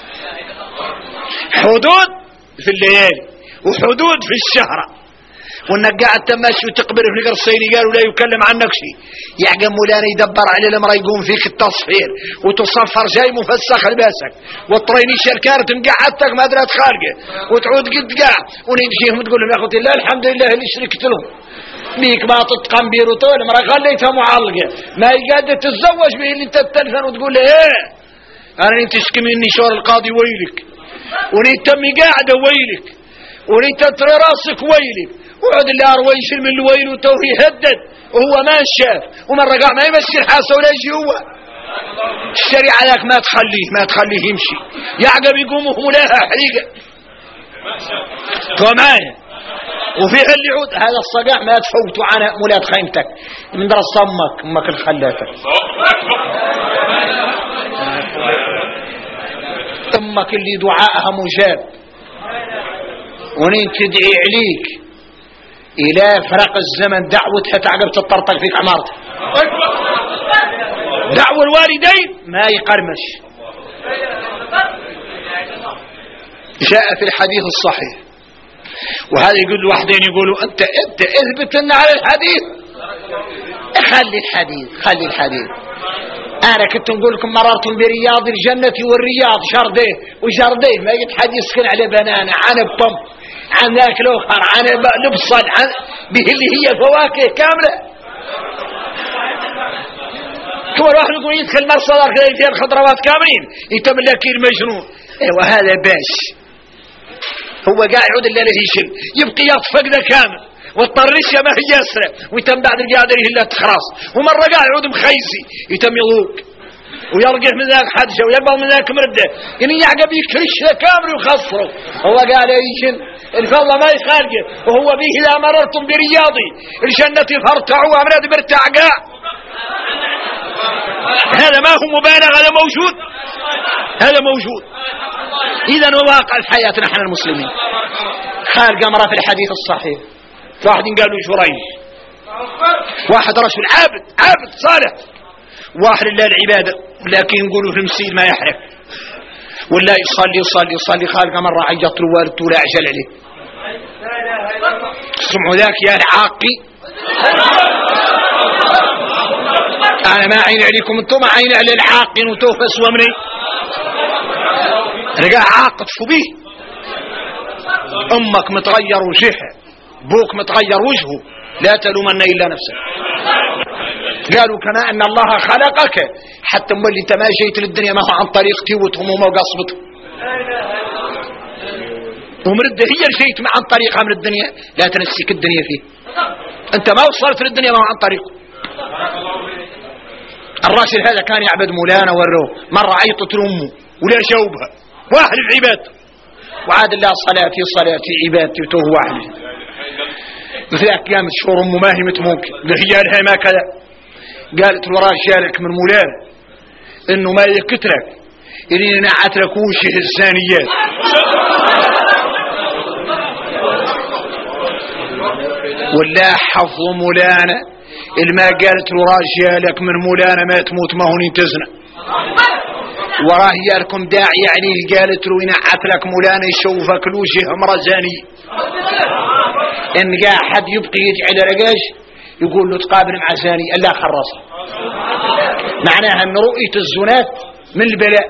في الليالي وحدود في الشهر، وانك قاعد تمشي وتقبل في القرصيني قالوا لا يكلم عنك شيء. يعقم مولانا يدبر على الامر يقوم فيك التصفير وتصفر جاي مفسخ لباسك والطريني شركار تنقعدتك ما ادري خارجه وتعود قد قاع ونجيهم تقول لهم يا اخوتي الله الحمد لله اللي شركت لهم بيك ما تتقن بيروتو المرأة خليتها معلقه ما قاعده تتزوج به اللي انت التلفن وتقول له ايه انا انت تشكميني شور القاضي ويلك ونيت تمي قاعده ويلك ونيت ترى راسك ويلك وعد اللي اروي يشيل من الويل وتوه يهدد وهو ما شاف ومره قاع ما يمشي الحاسه ولا يجي هو. الشريعه لك ما تخليه يمشي يعقب يقوم وهو لها حريقه تو معايا. وفيها اللي يعود هذا الصقاع ما تفوتوا عن مولاة خيمتك من درس امك الخلاتك امك اللي دعائها مجاب ونين تدعي عليك إلى فرق الزمن دعوتها تعقب تطرطق فيك عمارتك. دعوة الوالدين ما يقرمش. جاء في الحديث الصحيح، وهذا يقول واحدين يقولوا انت اثبت لنا على الحديث. خلي الحديث. انا كنت نقول لكم مررت برياض الجنة والرياض شرديه وجرديه، ما يجد حد يسكن على بنانة عن بطم عن ذاك الاخر عن لبصل عن به اللي هي فواكه كاملة. كل واحد يقول يدخل مرصدر كذا فيها الخضروات كاملين يتم لك المجنون. ايوه هذا باش هو قاعد يعود الليله يشل يبقى يطفق ذا كامل والطرش ما هي يسرع ويتم بعد القعده الا تخرص، ومره قاعد يعود مخيسي يتم يذوق ويرقح من ذاك حدشه ويقبل من ذاك مرده، يعني يعقب يكرش ذا كامل ويخسره. هو قال يشل الفضل ما يخالقه، وهو به اذا مررتم برياضي الجنه فارتعوا امراض برتع قاع. هذا ما هو مبالغ، هذا موجود. إذا واقع الحياة نحن المسلمين. خالق مرة في الحديث الصحيح واحد قالوا شريح، واحد رجل عابد صالح، واحد لله العبادة لكن يقولوا في المسير ما يحرق ولا يصلي. خالق مرة عيط له والدته ولا عجل عليه، سمعوا ذاك يا العاقي أنا ما عين عليكم انتم، ما عين على العاقين وتوفى سوامني رجع عاقد شو بيه. أمك متغير وجهها، بوك متغير وجهه، لا تلومن إلا نفسك. قالوا كما أن الله خلقك حتى مولي انت ما جيت للدنيا ما هو عن طريق توتهم وما قصبتهم، ومرد هي جيت عن طريقها من الدنيا، لا تنسيك الدنيا فيه. انت ما وصلت للدنيا ما هو عن طريقه. الراشد هذا كان يعبد مولانا وروه، مرة عيطت لأمه ولا جاوبها، واحد العباد وعاد الله صلاتي عبادتي وتوه واحد. مثل قامت شهور أمه ما هي ممكن هي لها ما كذا، قالت له راجالك من مولانا انه ما يكترك إني نعترك وشه الزانيات. ولا حفظ مولانا الما قالت له راجالك من مولانا ما تموت ما هو تزنى وراه يالكم داعي يعني قالت له ينعت لك مولانا يشوفك الوجه امرأة زاني. ان قاعد حد يبقي يجعل رقاش يقول له تقابل مع زاني الا خرصه، معناها ان رؤية الزنات من البلاء.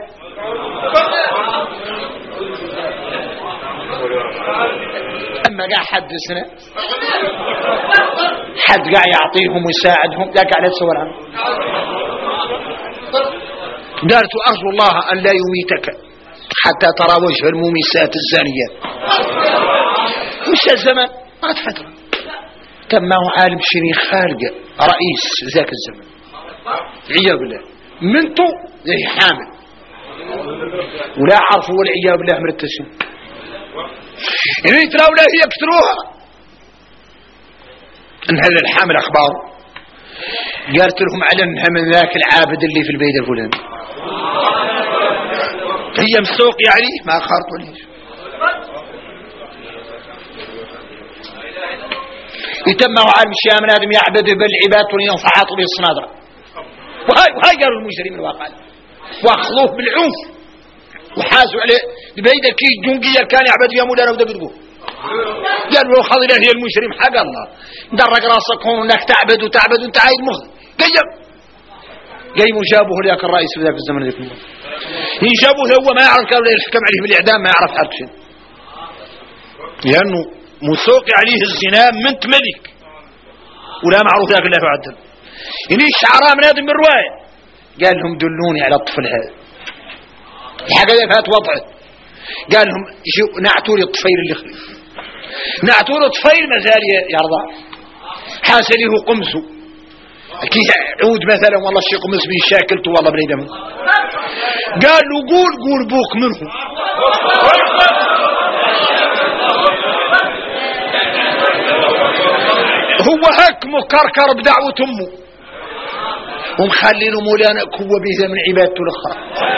اما قاعد حد سنة حد قاعد يعطيهم ويساعدهم لا قاعد يتصور عنه. قالت أرجو الله أن لا يميتك حتى ترى وجه المومسات الزانيات. وش الزمن ما فترة تم هو عالم شني خالق رئيس ذاك الزمن عياذ بالله منتو زي حامل ولا عرفوا والعياذ بالله من التسليم إن يتراو لا يكتروها. ان هذا الحامل اخباره قالت لهم على انها من ذاك العابد اللي في البيت الفلاني، هي مسوق يعني ما خارطوا ليش. يتموا عالم الشيء من ادم يعبد بالعباد وينفعات بالصنادره. وهاي قالوا المجرمين الواقع واخذوه بالعنف وحازوا عليه بيد كي جنقيه كان يعبد يا مولانا ودبدوه. قالوا له خذ هي المجرم حق الله درق راسك هون انك تعبد وانت عايد مخ جاي جابوه لياك الرئيس في ذاك الزمن ذاك يجابوه هو ما يعرف كانوا يحكم عليه بالاعدام ما يعرف حد شيء لانه مسوق عليه الزنا منت ملك ولا معروف ذاك الله يعدل. يعني الشعراء من هذا بالروايه قال لهم دلوني على الطفل هذا الحاجه اللي فات وضعت. قال لهم نعتوا لي الطفيل اللي خلف نعتوا له طفيل ما زال يرضى حاسليه قمسه كي عود مثلا والله الشيء قمس بيه شاكلته والله بريده منه. قال له قول بوك منه. هو هك مكركر بدعوة امه ومخلي له مولانا هو بيذا من عبادته الاخرى.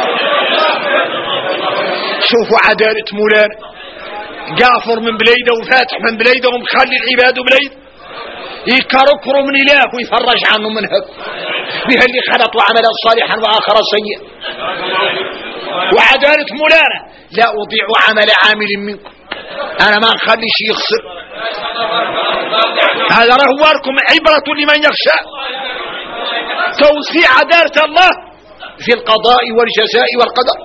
شوفوا عدالة مولانا جافر من بليده وفاتح من بليده ومخلي العباد بليد يكركروا من اله ويفرج عنه من هك بها اللي خلطوا عملا صالحا وآخر سيئا. وعدالة مولانا لا أضيع عمل عامل منكم، أنا ما نخلي شيء يخسر. هذا رهواركم عبرة لمن يخشى. توسيع عدالة الله في القضاء والجزاء والقدر.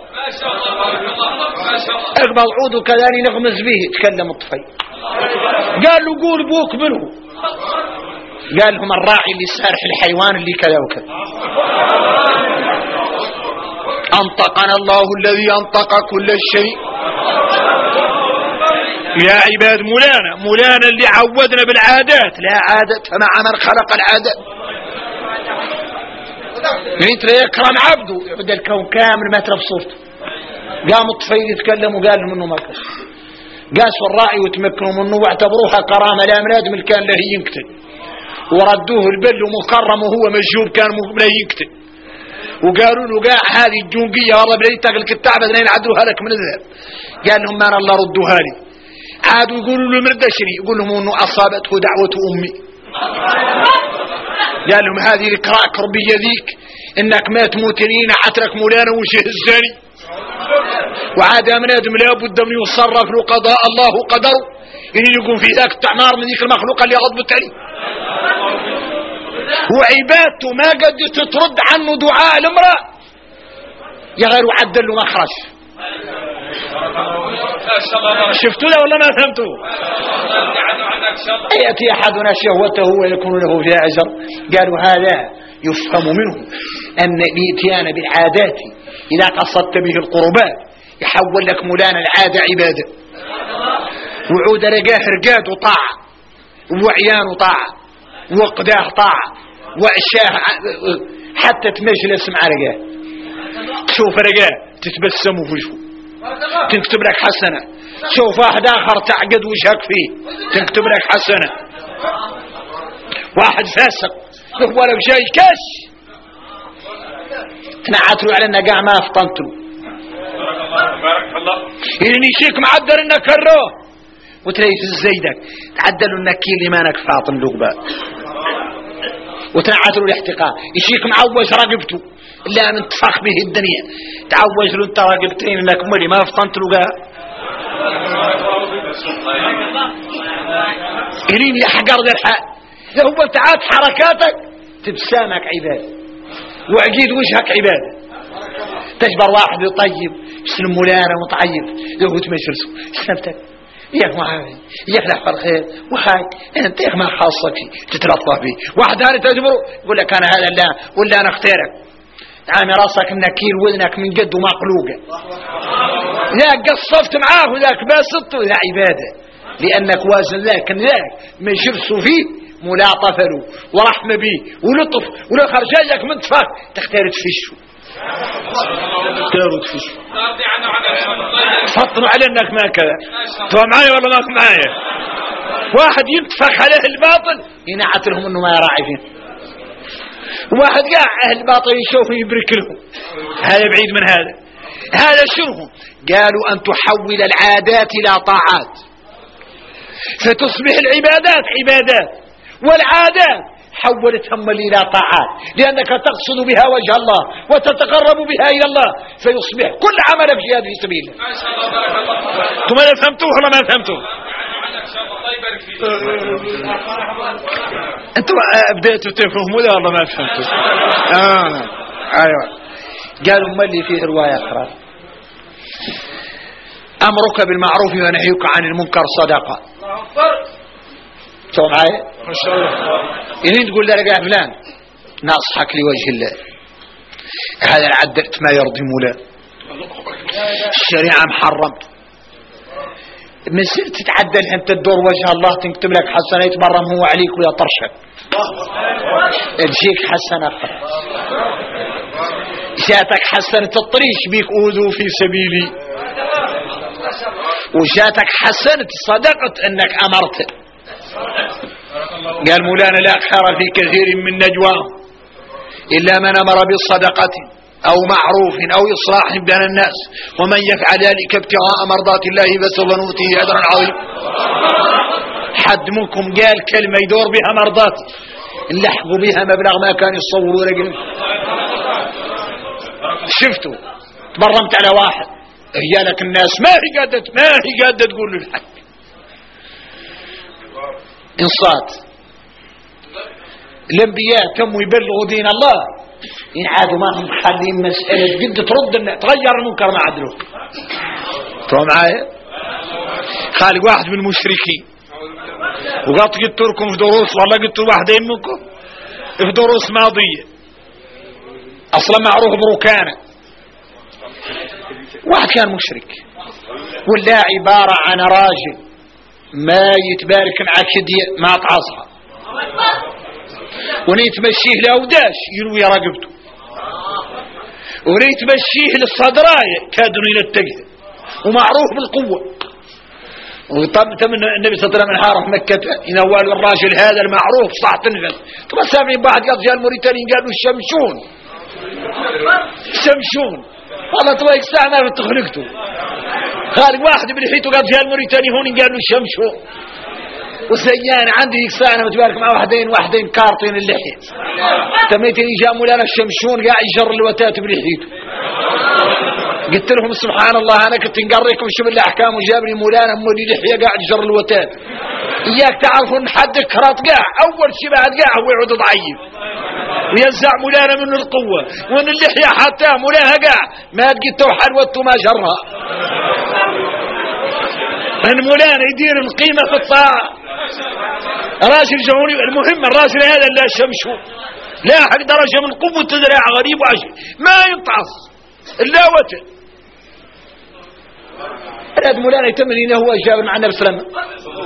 اقبض عود كذاني نغمز به. تكلم الطفيل قال له قول بوك منه. قال لهم الراعي اللي سارح الحيوان اللي كذا وكذا. أنطقنا الله الذي أنطق كل شيء. يا عباد مولانا اللي عودنا بالعادات، لا عادة مع من خلق العادات. انت يكرم عبده يبدا الكون كامل ما ترى بصورته. قام الطفيل يتكلم وقال لهم انه ما كان قاسوا الراعي وتمكنوا منه واعتبروها كرامه لا منادم كان له ينقتل، وردوه البل مكرم وهو مجهول كان لا ينقتل. وقالوا له قاع هذه الجونقيه والله بليتك الكتاب بدنا نعدلوها لك من الذهب. قال لهم ما الله ردوها لي. عادوا يقولوا له مرد شري، يقول لهم انه اصابته دعوه امي. قال لهم هذه الكراك ربي ذيك انك ما تموتنين عترك مولانا وجه الزاني. وعاد من ادم لابد من يصرف له قضاء الله قدر ان يكون في ذاك التعمار من ذيك المخلوق اللي غضبت عليه. وعبادته ما قد تترد عنه دعاء الامرأة يغير عدل له مخرج. شفتوا له ولا ما فهمتوا؟ يأتي أحدنا شهوته ويكون له فيها أجر. قالوا هذا يفهم منه أن الاتيان بالعادات إذا قصدت به القربات يحول لك مولانا العادة عبادة. وعود رقاه رقاد وطاعة وعيان وطاعة وقداه طاعة وعشاه حتى تمجلس مع رقاه تشوف رقاه تتبسم في وجهه تكتب لك حسنة. شوف واحد آخر تعقد وجهك فيه تكتب لك حسنة. واحد فاسق هو لك جاي كاش تنعتلوا على النقاع ما افطنتلوا إني شيك معدل انك كروه وتلاقي في الزيدك تعدلوا النكيل لمانك فاطم لقباء وتنعتلوا الاحتقاء. يشيك معوج رقبته لا من تفخ به الدنيا تعوج له انت رقبتين انك ملي ما افطنت لقاء إلين يحقر ذا الحال. هو انت عاد حركاتك تبسامك عبادة وعقيد وجهك عبادة. تجبر واحد يطيب يسلم مولانا وطيب له تمجلسه سنبتك ياك معاوي ياك لحفر الخير وهاي انت ياك ما خاصك تتلطف به. واحد هاني تجبره يقول لك انا هذا لا ولا انا اختارك عامي راسك نكيل وذنك من قد ومقلوقة. ذاك قصفت معاه وذاك باسطته ذا عبادة لأنك وازن ذاك ما يجرسوا فيه ملاطفة له ورحمة به ولطف ولو خرجاجك من تفاك تختار تفشه فطنوا على انك ما كذا. تو معايا ولا ماك معايا؟ واحد ينتفخ عليه الباطل ينعت لهم انه ما يراعي فيه. واحد قاع اهل الباطل يشوفه يبرك لهم. هذا بعيد من هذا شنو؟ قالوا ان تحول العادات الى طاعات فتصبح العبادات عبادات والعادات حولتهم إلى طاعات لأنك تقصد بها وجه الله وتتقرب بها إلى الله فيصبح كل عملك جهاد في سبيل الله. ثم لا فهمتوه ولا ما فهمتوه؟ أنتم بدأتوا تفهموا لا ولا ما فهمتوا؟ أيوة. قالوا ما اللي فيه رواية أخرى أمرك بالمعروف ونهيك عن المنكر صدقة. شو معايا ما شاء الله. إني تقول لك يا فلان ناصحك لوجه الله هذا عدلت ما يرضي مولا الشريعة محرم من سر تتعدل أنت تدور وجه الله تكتب لك حسنة يتبرم هو عليك ويا طرشك تجيك حسنة أخرى جاتك حسنة الطريش بيك أوذوا في سبيلي وجاتك حسنة صدقت أنك أمرت. قال مولانا لا خير في كثير من نجواهم إلا من أمر بالصدقة أو معروف أو إصلاح بين الناس ومن يفعل ذلك ابتغاء مرضات الله فسوف نؤتيه أجرا عظيما. حد منكم قال كلمة يدور بها مرضات نلحقوا بها مبلغ ما كان يتصوروا رجل. شفتوا تبرمت على واحد هي لك الناس ما هي قادة تقول له الحق. انصات الانبياء تموا يبلغوا دين الله إن عادوا ما هم خالين مسألة قد ترد تغير المنكر ما عدلوا. تروا معايا خالق واحد من المشركين وقلت لكم في دروس والله قلت واحدين منكم في دروس ماضية اصلا معروف بركانة. واحد كان مشرك ولا عبارة عن راجل ما يتبارك مع كدية ما تعصها ونيتمشيه لأوداش يروي رقبته ونيتمشيه للصدراية كادوا إلى التجهد ومعروف بالقوة. وطبعا النبي صلى الله عليه وسلم حارف مكة إن أول الراجل هذا المعروف صح تنفذ. ثم سامعين بعد قد جاء الموريتانيين قالوا الشمشون والله تبغى الساعة ما بتخلقته خالق واحد بالحيط وقال جاء الموريتاني هون قالوا الشمشون وسيان عندي ساعة متبارك مع واحدين كارطين اللحية تميتني جاء مولانا الشمشون قاعد يجر الوتات بالحيط. قلت لهم سبحان الله أنا كنت نقريكم شو بالأحكام وجابني مولانا مولي لحية قاعد يجر الوتات. إياك تعرفوا إن حد كرات قاع أول شيء بعد قاع هو يعود ضعيف وينزع مولانا منه القوة وإن اللحية حتى مولاها قاع ما تقيته حلوته ما جرها. أن مولانا يدير القيمة في الطاعة راجل جهوني. المهم الراجل هذا لا شمشه لا حق درجة من قوة ذراع غريب وعجيب ما ينطعص إلا وتر. هذا مولانا يتمنى إنه هو جاب مع النبي صلى الله عليه وسلم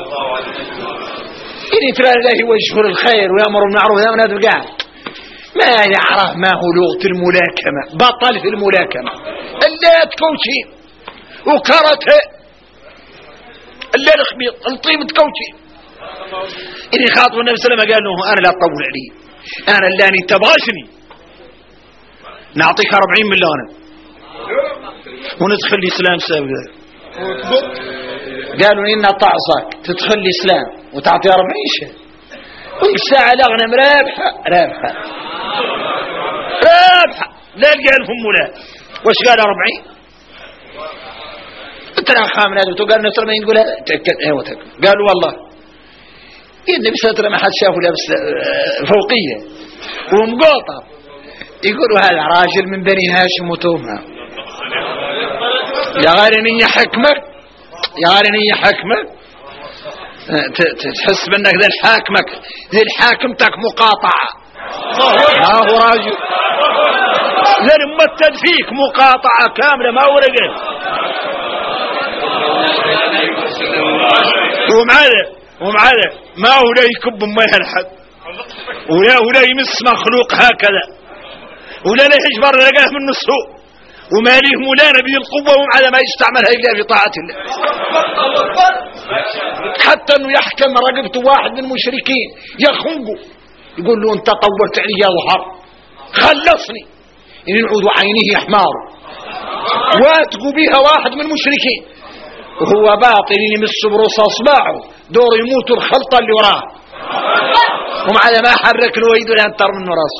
إن ترى الله وجهه الخير ويأمر بالمعروف وينهى عن المنكر ما يعرف ما هو لغة الملاكمة بطل في الملاكمة إلا تكوتشي وكرته إلا الخبيط الطيب تكوتشي. إني خاطب النبي صلى الله عليه وسلم قال له أنا لا أطول علي أنا اللي تبغاشني نعطيك 40 مليون وندخل الإسلام سابقا. قالوا إن طعصك تدخل الإسلام وتعطي 40 شيء والساعة الأغنم رابحة لا قال لهم ولا وش قال 40 انت انا خامن هذا وقال نصر ما يقول تأكد ايوه تأكد. قالوا والله النبي صلى الله عليه وسلم ما حد شافه لابس فوقية ومقاطع يقولوا هذا راجل من بني هاشم وتومها يا غارنية حكمك تحس بأنك ذي الحاكمتك مقاطعة ما هو راجل ذي ممتد فيك مقاطعة كاملة ما ورقه ومعاذا ما هو لا يكب ما يلحد ولا يمس مخلوق هكذا ولا يجبر لقاه من السوء وما ليه مولانا به القوة ومعاذا ما يستعملها إلا في طاعة الله. حتى أنه يحكم رقبته واحد من المشركين يخنقه يقول له أنت طولت علي يا ظهر خلصني إن ينعود عينيه أحمار واتقوا بها واحد من المشركين وهو باطل يمس بروس أصباعه دور يموت الخلطة اللي وراه ومعاذا ما حرك له ويده لأنتر منه راسه.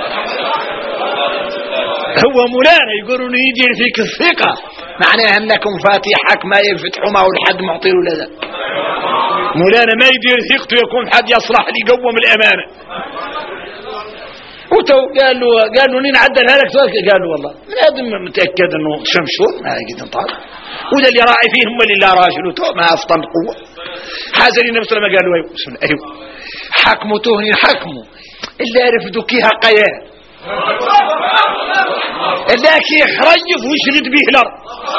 هو مولانا يقولون يجي فيك الثقة معناها أنكم فاتحك ما يفتحوا معه الحد معطيه لذا. مولانا ما يدير ثقته يكون حد يصلح لي قوم الأمانة. قال له نين عدل هلك قال له والله من هذا متأكد أنه شمشون ما يجد انطار وده اللي راعي فيه هم اللي لا راجل ما أفطن قوة حازرين النبي صلى الله عليه وسلم قال له أيوه حكمه تهني حكمه اللي يرفدوا كيها قيان لكن يخرجف ويشرد به الارض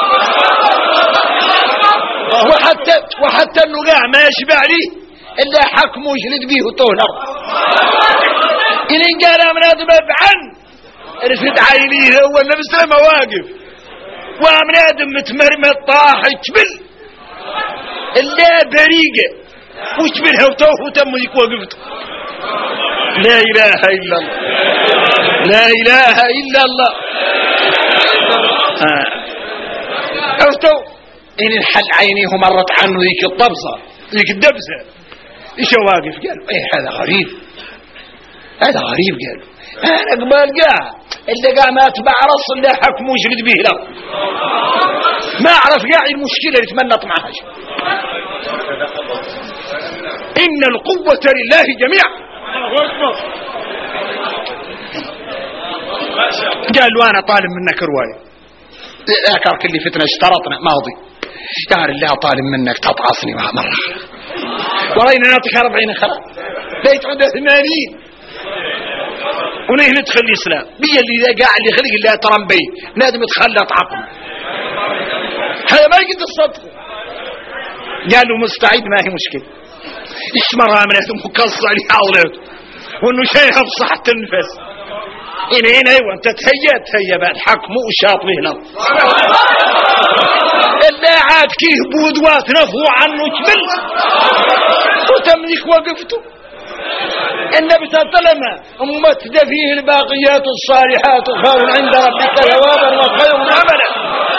وحتى النقاع ما يشبع ليه الا حكمه ويشرد به طول الارض. إن قال من هذا بابعن رفد عينيه هو النبي صلى الله عليه وسلم واقف ومن هذا متمرمط طاح يتبل الا بريقه وتبلها وتوه وتم ذيك وقفته. لا إله إلا الله لا إله إلا الله. عرفتوا إن الحل عينيه مرت عنه ذيك الطبزة ذيك الدبزة إيش واقف قال إيه هذا غريب هذا غريب. قالوا انا قبال قاع اللي قاع ما اتبع رص اللي حكمه وجلد به له ما اعرف قاع المشكله اللي تمنط معها. ان القوه لله جميعا. قال له انا طالب منك روايه ذكر كل فتنه اشترطنا ماضي. قال الله طالب منك تطعصني مره ورينا نعطيك 40 خلاص بيت عده 80 ونيه ندخل الإسلام بي اللي قاع اللي خلق الله ترمبي نادم تخلط عقل هذا ما يقدر الصدق. قال له مستعد ما هي مشكلة إيش مرة عملته مكسر عليه أولاده وإنه شيء بصحة النفس هنا أيوة أنت تهيأ بعد حكم وشاط به له اللي عاد كيه بودوات نفو عنه جبل وتملك وقفته. النبي صلى الله عليه وسلم أمت فيه الباقيات الصالحات خير عند ربك ثوابا وخير عملا.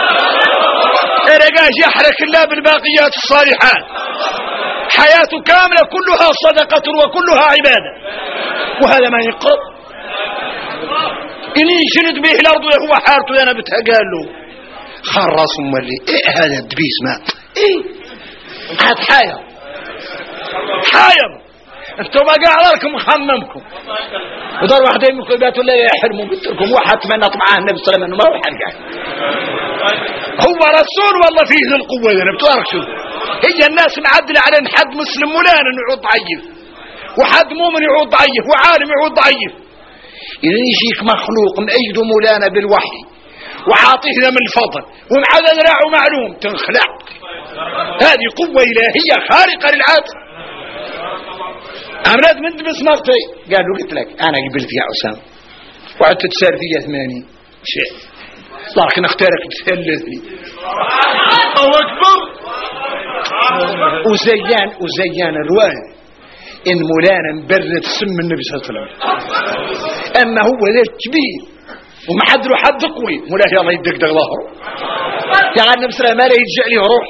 إذا يحرك الله بالباقيات الصالحات حياته كاملة كلها صدقة وكلها عبادة وهذا ما يقض إني شرد به الأرض وهو حارته أنا بتقال له خرص مولي إيه هذا الدبيس ما إيه هاد حاير انتم ما قاعد لكم خممكم ودار واحدين من قلبات ولا يحرموا قلت لكم واحد تمنط معاه النبي صلى الله عليه وسلم ما هو حرقه هو رسول والله فيه ذي القوه. انا بتعرف شو هي الناس معدله على ان حد مسلم مولانا يعود ضعيف وحد مؤمن يعود ضعيف وعالم يعود ضعيف. اذا يجيك مخلوق مأيده مولانا بالوحي وعاطيه من الفضل ومع ذراعه معلوم تنخلع. هذه قوه الهيه خارقه للعاده. أمراد من بسمرتي قالوا قلت لك أنا قبلت يا عسام وعدت تسار فيها 80 شيء لكن اختارك تثلثني الله أكبر. وزيان الرواية إن مولانا مبرد سم النبي صلى الله عليه وسلم أما هو ذا كبير ومحد له حد قوي مولانا الله يدقدق ظهره يعني النبي صلى الله عليه وسلم ما لا يرجع لي روح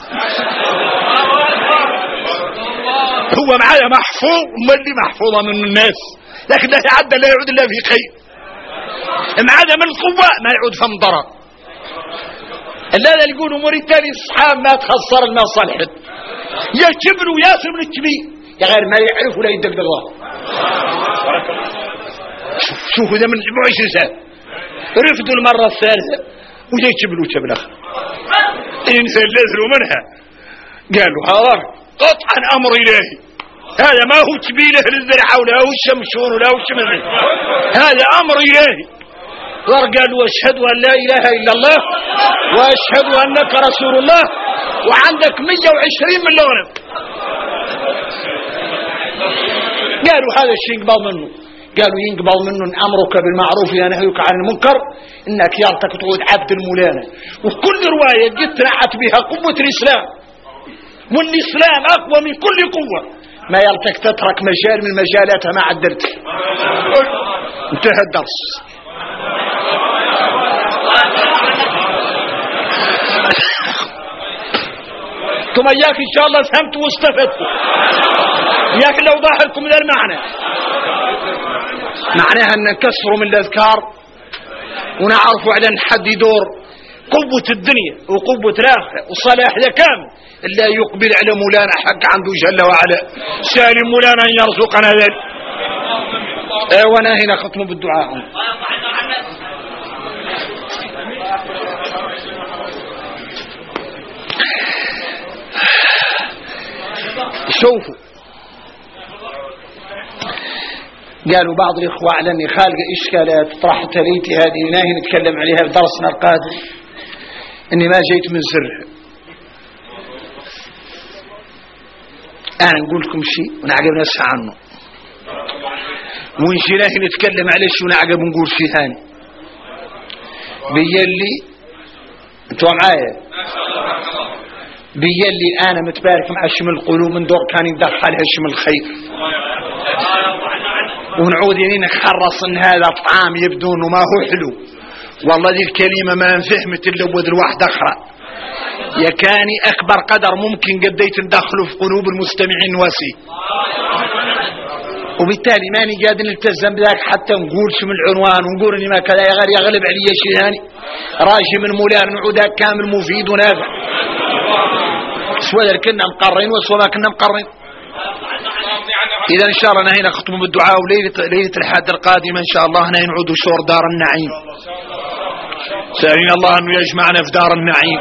هو معايا محفوظ مالي محفوظة من الناس لكن لا يعد لا يعود الله في خير معايا من القوة ما يعود في مضرر. اللي يقولوا مريد تاني الصحاب ما تخسر الناس صالحت يا كبر وياسر من الكبير يا غير ما يعرف ولا يدق الله. شوفوا ده من 20 سنة رفضوا المرة الثالثة وجاي كبر وكبر اخر الانسان لازلوا منها قالوا هذا قطعا امر الهي هذا ما هو تبيله للزرعه ولا هو الشمشون ولا هو الشمس هذا امر الهي. قال واشهد ان لا اله الا الله واشهد انك رسول الله وعندك 120 من لغه. قالوا هذا الشيء ينقبل منه. قالوا ينقبل منه امرك بالمعروف ونهيك عن المنكر انك يالتك تعود عبد المولانا. وكل روايه قد نعت بها قوه الاسلام والإسلام أقوى من كل قوة ما يلتك تترك مجال من مجالاتها ما عدلت. انتهى الدرس. ثم إياك إن شاء الله فهمت واستفدت إياك لو ضاح لكم ذا المعنى معناها أن نكسروا من الأذكار ونعرفوا على أن حد يدور قوة الدنيا وقوة الآخرة وصلاح ذا كامل إلا يقبل على مولانا حق عنده جل وعلا. سالم مولانا أن يرزقنا ذلك. وانا هنا ختم بالدعاء. شوفوا قالوا بعض الإخوة على أني خالق إشكالات طرحت ليتي هذه ناهي نتكلم عليها في درسنا القادم أني ما جيت من سرها. أنا نقول لكم شيء ونعقب نسعى عنه ونشي ناهي نتكلم عليه شيء ونعقب نقول شيء ثاني بيالي انتوا معايا بيالي أنا متبارك مع شمل القلوب من دور كان يدخلها شمل الخير ونعود ينين نخرص ان هذا الطعام يبدو انه ما هو حلو. والله دي الكلمة ما انفهمت الا بود الواحد اخرى يا كاني اكبر قدر ممكن قديت ندخله في قلوب المستمعين واسي وبالتالي ماني قادر نلتزم بذاك حتى نقول شو من العنوان ونقول اني ما كذا يغلب علي شيء ثاني راشي من مولان نعود كامل مفيد ونافع سواء كنا مقرين وسواء ما كنا مقرين. إذا إن شاء الله نهينا خطبة بالدعاء وليلة الحد القادمة إن شاء الله نعود شور دار النعيم. سألين الله أنه يجمعنا في دار النعيم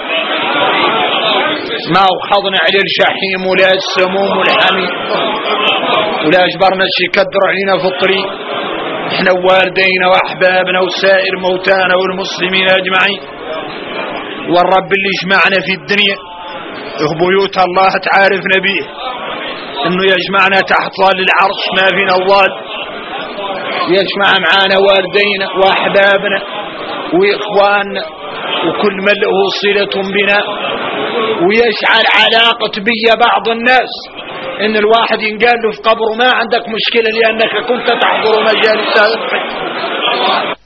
ما وخضنا عليه الجحيم ولا السموم والحميم ولا أجبرنا شي كدر علينا في الطريق إحنا والدينا وأحبابنا وسائر موتانا والمسلمين أجمعين. والرب اللي يجمعنا في الدنيا بيوت الله تعارف نبيه انه يجمعنا تحت ظل العرش ما في نوال يجمع معانا والدينا واحبابنا واخواننا وكل من له صلة بنا ويجعل علاقة بي بعض الناس ان الواحد ينقال له في قبره ما عندك مشكلة لانك كنت تحضر مجالس هذا